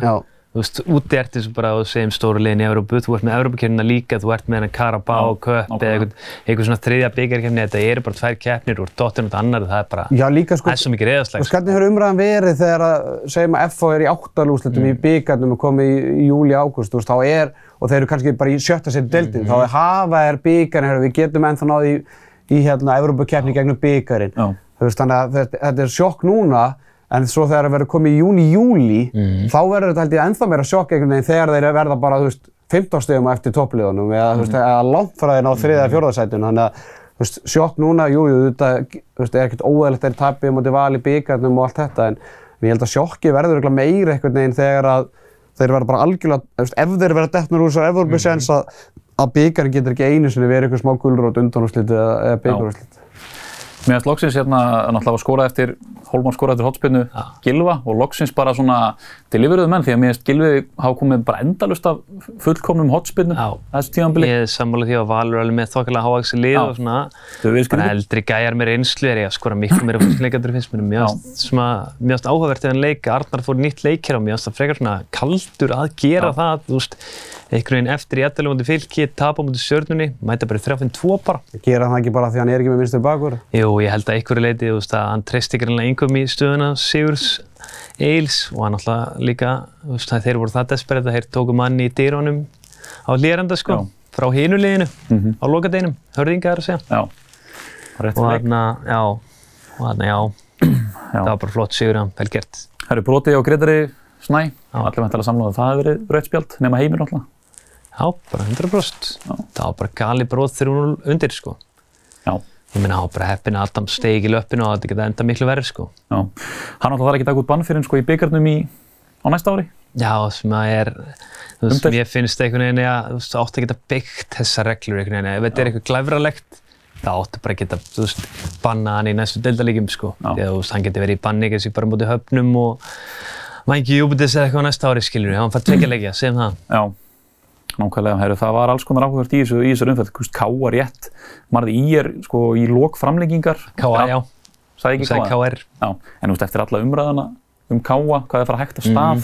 þú veist, úti ertu eins og bara á segjum stóru liðin í Evrópu, þú ert með Evrópukeppnina líka, þú ert með hennar Carabao Cup eða eitthvað, eitthvað svona þriðja bikarkeppni, þetta eru bara tvær keppnir úr dottin út annar, það er bara, Já, líka, sko, það er svo mikið reiðarslag. Og hvernig hefur umræðan verið þegar að, segjum að F H er í áttaúrslitum mm. í bikarnum og komið í, í júlí, ágúst, þú veist, þá er, og þeir eru kannski bara í sjötta seti deildin, mm. þá hafa er bikarinn, við getum ennþá náð í, í hérna Evrópukeppni gegnum bikarinn. Þú veist, þannig að þetta, þetta er sjokk núna, en svo þegar það verður komið í júni, júlí, mm. þá verður þetta held ég ennþá meira sjokk einhvern veginn þegar þeir verða bara, þú veist, fimmtán stigum eftir toppliðunum eða, mm. þú veist, að langt frá þeir ná þriðja eða fjórða sætinu. Þannig að, þú veist, sjokk núna, jú, jú, þetta, þú veist, er ekkert óeðlilegt þeir tapið á móti Val í bikarnum og allt þetta, en, en ég held að sjokki verður örugglega meira einhvern veginn þegar að þeir verða bara algjörlega, þú veist, ef þeir verða dettnir úr þessar Evrópuséns mm. að, að bikarinn getur ekki einu sinni verið eitthvað smá gulrót undanúrslit eða, eða bikarúrslit. Mér finnst loksins hérna náttúrulega að skora eftir, Hólmar skoraði eftir hornspyrnu ja. Gylfa og loksins bara svona deliveruðu menn því að mér finnst Gylfi hafa komið bara endalaust af fullkomnum hornspyrnum þessu tímabili. Ég er sammála því að Valur er alveg með þokkalega hávaxið lið og svona bara eldri gæjar með reynslu er ég að skora miklu meira fólksleikandur finnst mér. Mér finnst svona, mér finnst áhugavert ef hann leika, Arnar fór nýtt leik hér og mér finnst það frekar svona kaldur að gera Já. Það, þú veist, einhvern veginn eftir í ellefu móti Fylki, tapa móti Stjörnunni, mæta bara í þrjá fimm tvö bara. Gera það ekki bara því hann er ekki með vinstri bakvörð? Jú, ég held að einhverju leyti, þú veist, að hann treysti greinilega einhverjum í stöðuna Sigurðs Egils og hann alltaf líka, þú veist, þeir voru það desperate að þeir tóku manni í dyrunum á Hlíðarenda, sko, Já. Frá hinu liðinu, mm-hmm. á lokadeginum, Hörðinga er að segja. Já, rétt og þarna, já, og þarna, já, já, það var bara flott sigur, hann, vel gert. Það eru broti á Grétari Snæ, allir væntanlega sammála að það hefur verið rautt spjald, nema Heimir náttúrulega. Já, bara hundrað prósent. Það var bara gali brot þegar hún undir, sko. Já. Ég meina, hann var bara heppinn að Adam steig í löppinu og þetta geta enda miklu verri, sko. Já. Hann náttúrulega þarf ekki að taka út bann fyrir hann, sko, í bikarnum í, á næsta ári. Já, sem að er, þú veist, mér finnst einhvern veginn að, þú veist, átti að geta byggt þessar reglur einhvern veginn. Ef þetta er eitthvað glæfralegt, það átti bara að geta, þú veist, banna hann í næstu deildarleikjum, sko. Því að, þú veist, hann geti verið í banni, kannski bara móti Höfnum og Vængi Júpiters eða eitthvað á næsta ári, skilur við. Hann fær tveggja leikja, segjum það. Já. Nákvæmlega, heru, það var alls konar áhugavert í þessu, í þessu umferð, K R rétt, marði í er sko í lok framlengingar. K R, já. Sagði ekki K R? K R. Já, en þú veist, eftir alla umræðana um K R, hvað er fara hægt af stað.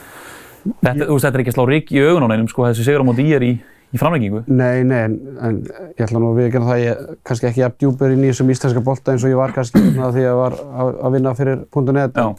Mm. Þetta, þú veist, þetta er ekki að slá ryk í augun á neinum, sko, þessi sigur á móti í er í, í framlengingu. Nei, nei, en, en ég ætla nú að viðurkenna það, ég kannski ekki jafn djúpur inn í þessum íslenska bolta eins og ég var kannski því ég var að, að vinna fyrir punktur net. Já.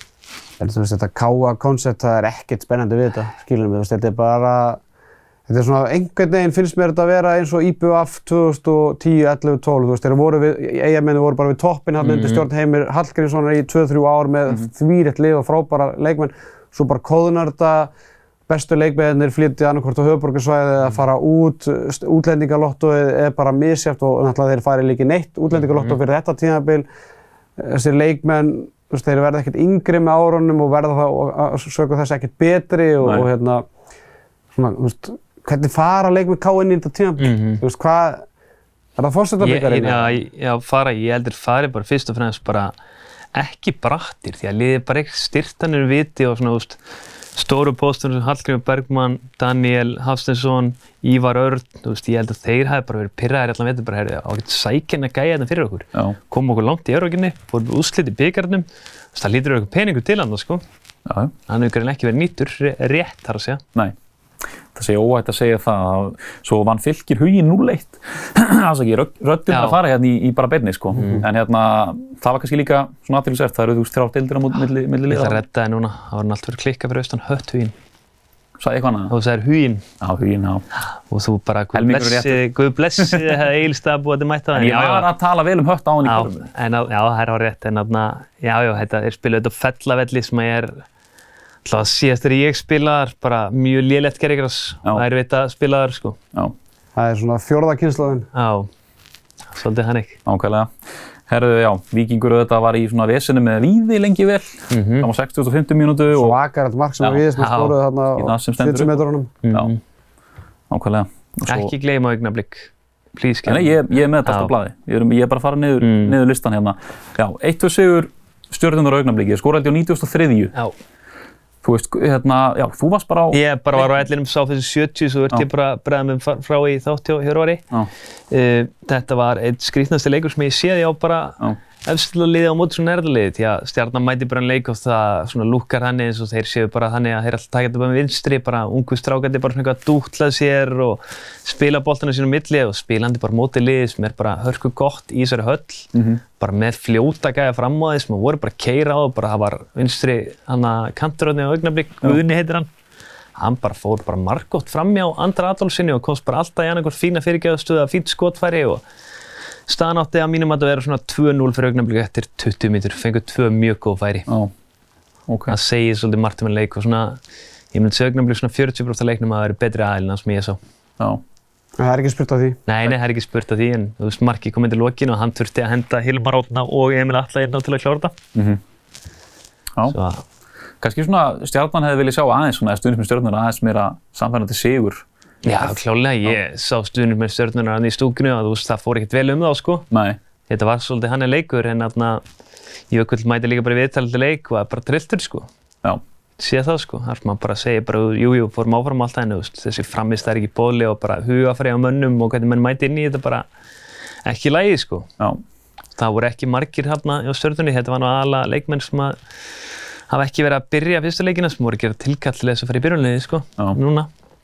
En þú veist, þetta K R-koncept, það er ekkert spennandi við þetta, skilur mig, þú veist, þetta er bara Þetta er svona, einhvern veginn finnst mér þetta að vera eins og I B V F tvö þúsund og tíu, ellefu, tólf, þú veist, þeir voru við, Eyjamenn voru bara við toppinn hérna undir stjórn Heimir Hallgrímssonar í tvö þrjú ár með mm-hmm. þvírétt lið og frábæra leikmenn. Svo bara kóðunar þetta, bestu leikmennir flytja annarkvort á höfuðborgarsvæðið eða fara út, útlendingalottóið er bara misjafnt og náttúrulega þeir fari líka neitt útlendingalotto fyrir þetta tímabil. Þessir leikmenn, þú veist, þeir verða ekkert yngri með árunum og verða það og söku þess ekkert betri og, og hérna, svona, þú veist, hvernig fara leikmenn K inn í þetta tímabil? Mm-hmm. Þú veist, hvað, er það forsetabikarinn? Já, já, fara, ég heldur fari bara fyrst og fremst bara ekki brattir því að liðið bara ekki styrtanir viti og svona, þú veist, stóru póstur sem Hallgrímur Bergmann, Daniel Hafsteinsson, Ívar Örn, þú veist, ég held að þeir hafi bara verið pirraðir allan vetur, bara herri, á ekkert sækinn að gæja þetta fyrir okkur. Já. Komum okkur langt í Evrókinni, fórum við úrslit í bikarnum, þú veist, það lítur eitthvað peningur til hann, sko. Já. Hann hefur ekki verið nýttur rétt, þar að segja. Nei. Það sé óhætt að segja það að svo vann Fylkir Huginn núll eitt. Það er ekki röddum að fara hérna í, í bara beinni, sko. Mm. En hérna, það var kannski líka svona athyglisvert, það eru þú veist þrjár deildir á milli, milli liða. Ég ætla að redda það núna, það var hann allt fyrir klikka fyrir austan Hött Huginn. Sagði eitthvað annað? Og þú sagðir Huginn. Já, Huginn, já. Og þú bara, Guð blessi, Guð blessi, hefði Egilsstað búið að mæta það. En ég var að tala vel um Hött á hann í körfunni. Já, það er á rétt, en þarna, já, já, þetta er spilað þetta á Fellavelli sem ég er alltaf síðast þegar ég spilaðar, bara mjög lélegt gerðigras, það er veit að spilaðar, sko. Já. Það er svona fjórða kynslóðin. Já, svolítið hannig. Ákveðlega. Herðu, já, Víkingur auðvitað var í svona vesinu með Víði lengi vel. Mm-hmm. Það var sextíu og fimmtíu mínútu og... Svakarlegt mark sem Víði sem skoruði þarna á sjötíu metrunum. Mm-hmm. Já, ákveðlega. Svo... Ekki gleyma Augnablik. Please, Nei, ég, ég er með þetta alltaf á blaði. Ég er, ég er bara að fara niður, mm. niður listan hérna. Já, eitt tvö sigur Stjörnunar Augnabliki. Ég skoraði á nítugasta og þriðju. Já. Þú veist, hérna, já, þú varst bara á... Ég bara var á ellinum, sá þessi sjötíu, svo ert ég bara að bregða mig frá í þátt hjá Hjörvari. Uh, þetta var einn skrýtnasti leikur sem ég séði á bara, efstu liði á móti svona erðaliði því að Stjarnan mæti bara en leik og það svona lúkkar þannig eins og þeir séu bara þannig að þeir alltaf taka þetta bara með vinstri, bara ungu strákandi bara svona eitthvað að dútlað sér og spila boltana sín á milli og spilandi bara móti liði sem er bara hörku gott í þessari höll, mm-hmm. bara með fljóta gæja fram á þeir sem voru bara að keyra á og bara það var vinstri hana kanturöðni á Augnablik, Guðni heitir hann. Hann bara fór bara margótt framjá Andra Adolfsinni og komst bara alltaf í annað hvort fína fyrirgefastöðu að fínt skotfæri og staðan átti að mínum að vera svona tvö núll fyrir Augnablik eftir tuttugu mínútur, fengu tvö mjög góð færi. Já, ok. Það segir svolítið margt um en leik og svona, ég myndi segja Augnablik svona fjörutíu prósent af leiknum að það eru betri aðilina sem ég sá. Já. Það er ekki spurt af því? Nei, nei, það er ekki spurt af því en þú veist, markið kom inn til lokin og hann þurfti að henda Hilmar Árna og Emil Atla inn á til að klára þetta. Mhm. Já. Svo, kannski svona Stjarnan hefði viljað sjá aðeins svona, eða stuðningsmenn Stjörnunnar aðeins meira samfærandi sigur. já, klálega, ég sá stuðningsmenn Stjörnunnar hann í stúkunni og þú veist, það fór ekkert vel um þá, sko. Nei. Þetta var svolítið hann er leikur en þarna Jökull mæti líka bara í viðtalið til leik og var bara trilltur, sko. Já. Sé það, sko. Þar sem hann bara segir bara, jú, jú, fórum áfram alltaf en þú veist, þessi framist er ekki boðli og bara hugafræði á mönnum og hvernig menn mæti inn í þetta bara ekki í lagi, sko. Já. Það voru ekki margir hérna á Stjörnunni, þetta var nú aðalega leikmenn sem að hafa ekki verið að byrja fyrstu leikina sem voru að gera tilkall til þess að fara í byrjunarliðið, sko, Já. núna.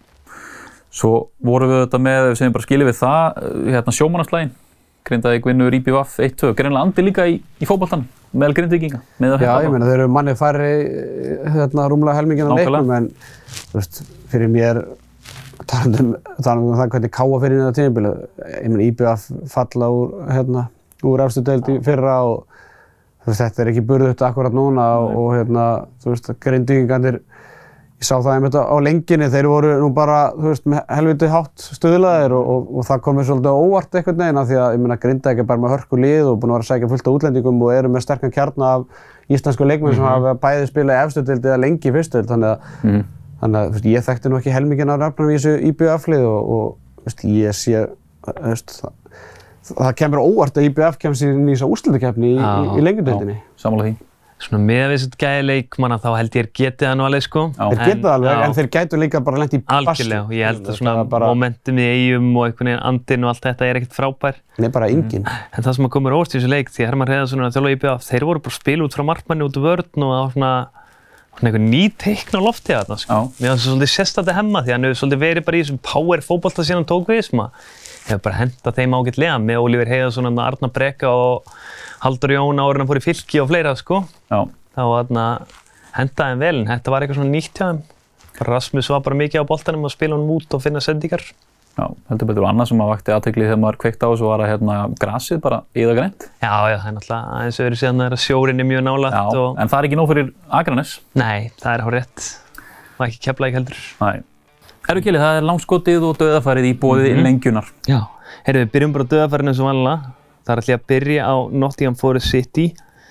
Svo vorum við þetta með, við segjum bara skilið við það, hérna sjómannaslaginn. Grindavík vinnur í B V F eitt tvö. Greinilega andi líka í, í fótboltanum, meðal Grindvíkinga. Já, ég meina þeir eru manni færri hérna rúmlega helminginn af leiknum en þú veist, fyrir mér talandi um, talandi um það hvernig Káa fyrir inn á tímabili. Ég meina í B V F falla úr hérna úr efstu deild í fyrra og þú veist, þetta er ekki burðugt akkurat núna og, og hérna, þú veist, Grindvíkingarnir ég sá það einmitt á lenginni, þeir voru nú bara, þú veist, með helviti hátt stuðlaðir og, og, og það kom mér svolítið óvart einhvern veginn af því að, ég meina, Grindavík er bara með hörku lið og búin að vera að sækja fullt af útlendingum og eru með sterkan kjarna af íslensku leikmenn mm-hmm. sem hafa bæði spilað í efstu deild eða lengi í fyrstu deild, þannig að, mm-hmm. þannig að, þú veist, ég þekkti nú ekki helminginn af nafnum í B V F-lið og, og, þú veist, ég sé, þú veist, það, það kemur óvart að í B V F kemst inn í þessa úrslitakeppni í, í, í lengjudeildinni. Sammála því. Svona með við þessi gæði leikmanna þá held ég getið það nú alveg, sko. Já. Þeir getið það alveg, já. En þeir gætu líka bara lent í basli. Algjörlega, og ég held að svona bara... momentum í eigum og einhvern veginn andinn og allt þetta er ekkert frábær. Nei, bara enginn. Mm. En það sem að komur óvart í þessu leik, því Hermann Hreiðarsson að þjálfa í B V F, þeir voru bara að spila út frá markmanni út úr vörn og á svona, svona einhver ný teikn á lofti þarna, sko. Mér fannst það svolítið sérstætt hemma því hann hefur svolítið verið bara í þessum power fótbolta síðan hann tók við, sem að hefur bara hentað þeim ágætlega með Ólíver Heiðarsson, Arnar Breka og Halldór Jón áður en hann fór í Fylki og fleira, sko. Já. Þá þarna hentaði þeim vel, en þetta var eitthvað svona nýtt hjá þeim. Rasmus var bara mikið á boltanum að spila honum út og finna sendingar. Já, heldur betur og annað sem að vakti athygli þegar maður kveikti á þessu var að hérna grasið bara iðagrænt. Já, já, það er náttúrulega aðeins öðru síðan að sjórinn er mjög nálægt. Já, og... en það er ekki nóg fyrir Akranes. Nei, það er hárrétt. Og ekki Keflavík heldur. Nei. Herru Kili, það er langskotið og dauðafærið í boði mm-hmm. lengjunar. Já, heyrðu, við byrjum bara á dauðafærinu eins og vanlega. Það er ætla ég að byrja á Nottingham Forest City.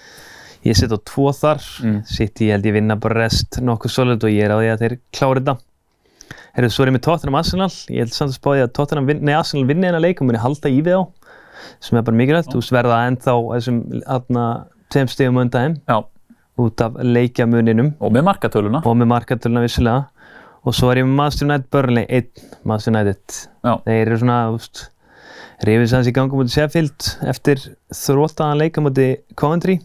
Ég set á tvo þar. Mm. City held ég vinna bara rest nokkuð solid og ég er á því að þeir klári þetta. Heyrðu, svo er ég með Tottenham Arsenal. Ég held samt að spá því að Tottenham vin, nei, Arsenal vinni þennan leik og muni halda í við á. Sem er bara mikilvægt. Þú veist, verða ennþá þessum aðna tveim stigum undan þeim. Já. Út af leikjamuninum. Og með markatöluna. Og með markatöluna vissulega. Og svo er ég með Manchester United Burnley einn. Manchester United. Já. Þeir eru svona, þú veist, rifið sanns í ganga mútið Sheffield eftir þróttaðan leika mútið Coventry.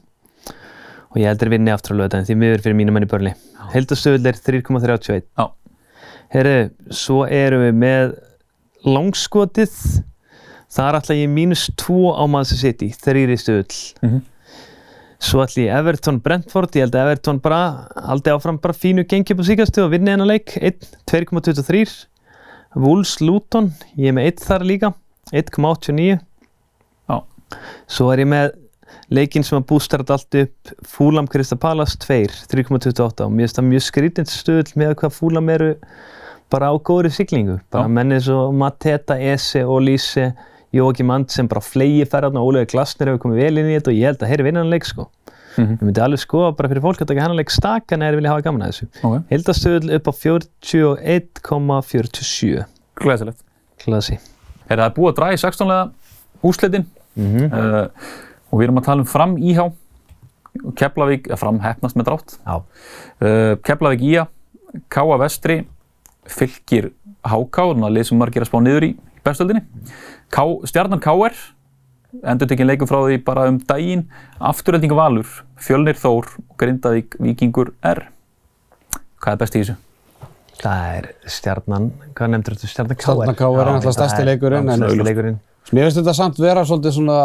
Og ég heldur vinni aftur á laugardaginn því miður fyrir mínum menn í Burnley. Heildarstöðull er þrjú komma þrjátíu og eitt. Já. Herru, svo erum við með langskotið. Þar ætla ég mínus tvo á Manchester City, þrír í stöðull. Mm-hmm. Svo ætla ég Everton Brentford, ég held að Everton bara haldi áfram bara fínu gengi upp á síkastu og vinni þennan leik, einn, tvö komma tuttugu og þrjú. Wolves Luton, ég er með einn þar líka, einn komma áttatíu og níu. Já. Svo er ég með leikinn sem að boostar þetta allt upp, Fulham Crystal Palace tveir, þrjú komma tuttugu og átta og mér finnst það mjög skrítið stöðull með hvað Fulham eru bara á góðri siglingu. Bara Já. Menn eins og Mateta, Ese og Lise, Jóakim Andersen bara flegi ferðarna og Óliver Glasner hefur komið vel inn í þetta og ég held að heyri vinna hann leik sko. Mm-hmm. Ég myndi alveg skoða bara fyrir fólk að taka hennan leik staka en þeir vilja hafa gaman að þessu. Okay. Heildastöðull upp á fjörutíu og einn komma fjörutíu og sjö. Glæsilegt. Klasi. Er það búið að draga í sextánlega úrslitin? Mm-hmm. Uh, og við erum að tala um Fram í há, Keflavík, eða Fram heppnast með drátt. Já. Uh, Keflavík í á, K A Vestri, Fylkir H K, þannig að lið sem margir að spá niður í bestöldinni. K, Stjarnan K R, endurtekinn leikur frá því bara um daginn. Afturhelding Valur, Fjölnir Þór og Grindavík Víkingur R. Hvað er best í þessu? Það er Stjarnan, hvað nefndir þetta? Stjarnan K R? Stjarnan K R er náttúrulega stærsti leikurinn. Stærsti leikurinn. Mér finnst þetta samt vera svolítið svona,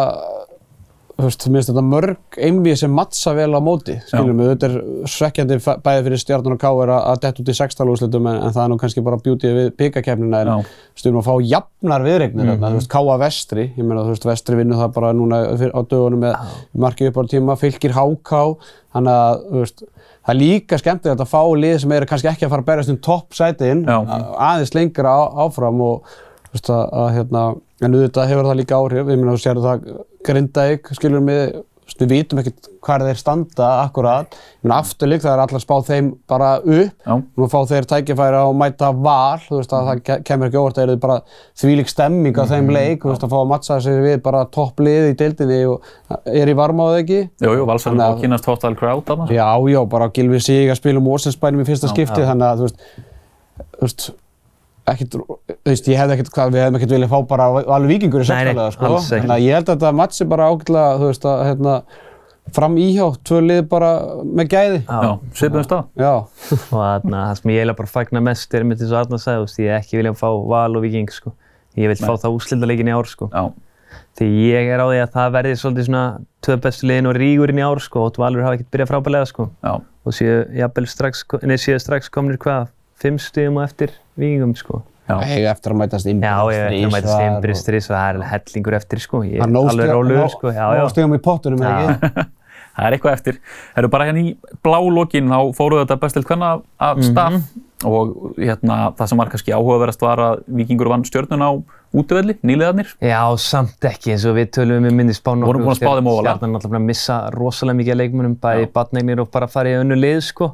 þú veist, mér finnst þetta mörg einvígi sem mattsa vel á móti, skiljum við. Þetta er svekkjandi bæði fyrir Stjarnan og K R að detta út í sextálúrslitum en, en það er nú kannski bara beautyið við bikarkeppnina en stundum að fá jafnar viðreignir þarna, mm-hmm. þú veist, K A Vestri, ég meina, þú veist, Vestri vinnur það bara núna á dögunum með markið upp á tíma, Fylkir H K, þannig að, þú veist, það er líka skemmtilegt að fá lið sem eru kannski ekki að fara að berjast um toppsætin aðeins lengra á, áfram og þú veist að, að hérna, en auðvitað hefur það líka áhrif, ég meina þú sér það Grindavík, skiljum við, við vitum ekkert hvar þeir standa akkurat, ég meina afturlík það er allar spáð þeim bara upp, Já. Nú fá þeir tækifæri á að mæta Val, þú veist að það kemur ekki óvart að það er bara þvílík stemming á þeim leik, þú veist að fá að mattsa sig við bara topplið í deildinni og er í varmáðu ekki? Jú, jú, Valsarinn á að kynast total crowd þarna. Já, já, bara Gylfi Sig að spila um Mosfellsbænum í fyrsta skipti, þannig að þú veist, þú veist, ekkert, þú veist, ég hefði ekkert hvað, við hefðum ekkert viljað fá bara Valur Víkingur í sextálega, sko. Þannig að ég held að þetta match er bara ágætlega, þú veist, að hérna, fram íhjá, tvö lið bara með gæði. Já, svipuðum stað. Já. Og þarna, það sem ég eiginlega bara fagna mest er mitt eins og Arnar sagði, þú veist, ég hef ekki viljað fá Val og Víking, sko. Ég vil Nei. fá það úrslitaleikin í ár, sko. Já. Því ég er á því að það verði svolítið svona tvö bestu liðin og rígurinn í ár, sko, og Valur hafa ekkert byrjað frábærlega, sko. Já. Og séu jafnvel strax, nei, séu strax komnir hvað, fimm stigum á eftir Víkingum, sko. Já, ég eftir að mætast innbyrðis Já, ég eftir að mætast innbyrðis og það er hellingur eftir, sko. Ég er alveg rólegur, sko. Já, já. Nó stigum í pottunum, eða ekki? Það er eitthvað eftir. Það eru bara hérna í blálokinn, þá fóruð þetta bestild kvenna af stað mm-hmm. og hérna, það sem var kannski áhugaverðast var að Víkingur vann Stjörnuna á útivelli, nýliðarnir. Já, samt ekki, eins og við tölum um minni spánu. Vorum búin að spá þeim óvalega. Stjarnan náttúrulega að missa rosalega mikið af leikmönnum, bæði barneignir og bara fara í önnur lið, sko.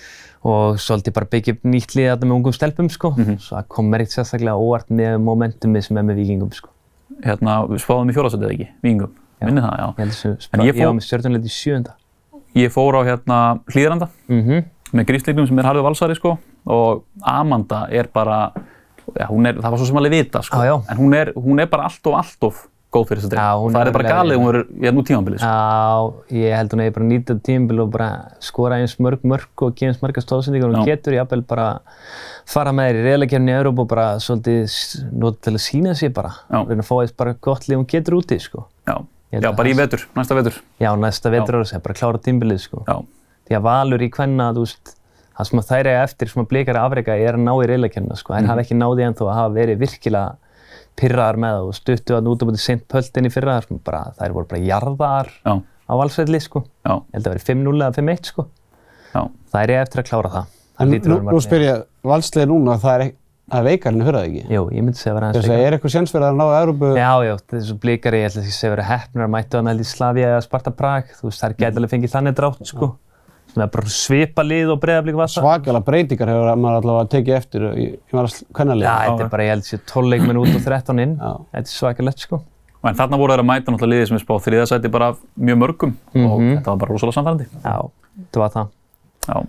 Og svolítið bara byggja upp nýtt lið þarna með ungum stelpum, sko. Mm-hmm. Svo það kom mér eitt sérstaklega óvart með momentumið sem er með Víkingum, sko. Hérna, við spáðum í fjórðasætið ekki, Víkingum. Minni það, já. Ég held að ég var með Stjörnuleik í sjöunda. Ég fór á hérna Hlíðarenda mm-hmm. með grísleiknum sem er harður valsari, sko. Og Amanda er bara, ja, hún er, það var svo sem alveg vita, sko. Ah, en hún er, hún er bara allt of, allt of góð fyrir þess að þetta. Það er bara galið, hún er, ég er nú tímabilið, sko. Já, ég held hún eigi bara nýtað tímabil og bara skora eins mörg mörg og gefa eins margar stóðsendingar og hún getur jafnvel bara fara með þér í riðlakeppninni í Evrópu og bara svolítið nota til að sýna sig bara. Reyna að fá eins bara gott lið hún getur úti, sko. Já, Já bara í vetur, næsta vetur. Já, næsta vetur ára, bara klára tímabilið, sko. Já. Því að Valur í kvenna, þú veist, það sem þær eiga eftir, sem að Blikar afreka er að ná í riðlakeppnina, sko. Þær mm. hafa ekki náð í ennþá að hafa verið virkilega pirraðar með það og stuttu að út á móti seint pöldin í fyrra, sko. Bara, þær voru bara jarðaðar Já. á Valsvelli, sko. Já. Ég held að það verið fimm núll eða fimm eitt, sko. Já. Þær eiga eftir að klára það. En nú, nú spyr ég, Valsliðið núna, það er, er veikarinn fyrir það ekki? Jú, ég myndi segja að vera aðeins veikar. Er eitthvað séns fyrir að ná Evrópu? Já, já, þessu Blikar, ég held að ég segja að vera heppnar, mættu hann held í Slavía eða Sparta Prag, þú veist, þær gæti alveg fengið þannig drátt, sko. Það er bara svipa lið og Breiðablik var það. Svakalega breytingar hefur maður allavega tekið eftir í, í kvennalið. Já, þetta er bara, ég held að sé tólf leikmenn út og þrettán inn. Þetta er svakalegt, sko. En þarna voru þær að mæta náttúrulega liðið sem er spáð þriðja sæti bara af mjög mörgum mm-hmm. og þetta var bara rosalega sannfærandi. Já, þetta var það. Já.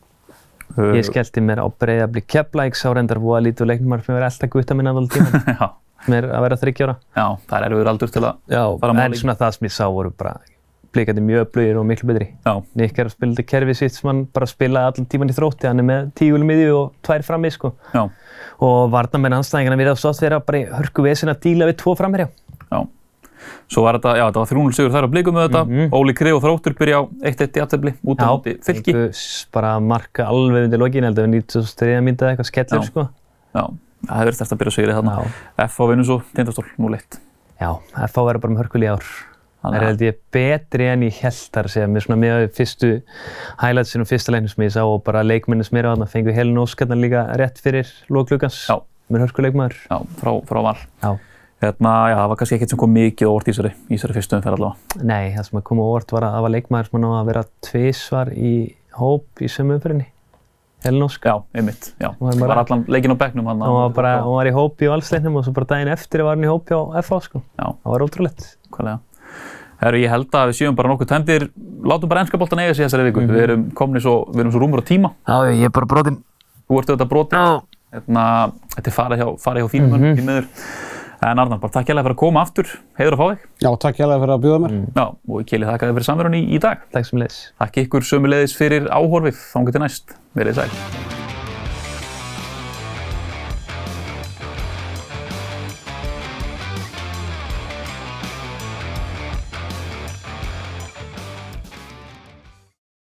Ég skellti mér á Breiðablik Keflavík, sá reyndar voða lítið leikmar sem verið elta gutta minna alveg tíma. Já. Sem er að vera þriggja ára. Já, það er erfiður aldur til að Já, fara að mála. En svona það sem ég sá voru bara Blikandi mjög öflugir og miklu betri. Já. Nick er að spila þetta kerfið sitt sem hann bara spilaði allan tíman í Þrótti, hann er með tíu í miðju og tvær frammi, sko. Já. Og varnarmenn andstæðingarna virðast oft vera bara í hörku vesen að díla við tvo framherja. Já. Svo var þetta, já, þetta var þrjú núll sigur þær á Blikum með þetta. Mm-hmm. Óli Krið og Þróttur byrja á eitt eitt í jafntefli út á móti Fylki. Já, bara marka alveg undir lokin, held að við nítugasta og þriðja mínútu eða eitthvað skellur, sko. Já, það hefur verið eftir að byrja sigrið þarna. F H vinnur svo Tindastól núll eitt. Já, F H verður bara með hörkul í ár. Það er held ég betri en ég held þar að segja, með svona með fyrstu highlightsinn og fyrsta leiknum sem ég sá og bara leikmennir sem eru á þarna fengu Helenu Óskarnar líka rétt fyrir lok gluggans. Já. Með hörkuleikmaður. Já, frá, frá Val. Já. Hérna, já, það var kannski ekkert sem kom mikið á óvart í þessari, í þessari fyrstu umferð allavega. Nei, það sem kom á óvart var að það var leikmaður sem var að vera tvisvar í hóp í sömu umferðinni. Helenu Ósk. Já, einmitt, já. Hún var allan leikinn á bekknum hann. Hún var bara, hún var í hóp í Valsleiknum og svo bara daginn eftir var hún í hóp hjá F H, sko. Já. Það var ótrúlegt. Hvaðlega. Herru, ég held að við séum bara nokkuð tæmdir, látum bara enska boltan eiga sig þessari viku. Mm-hmm. Við erum komnir svo, við erum svo rúmur á tíma. Já, ég er bara brotinn. Þú ert auðvitað brotinn. Já. Hérna, þetta er farið hjá, farið hjá þínum mm-hmm. í miður. En Arnar, bara takk hérlega fyrir að koma aftur, heiður að fá þig. Já, takk hérlega fyrir að bjóða mér. Mm. Já, og Keli þakka þér fyrir samverun í, í dag. Takk sömuleiðis. Takk ykkur sömuleiðis fyrir áhorfið, þangað til næst. Verið sæl.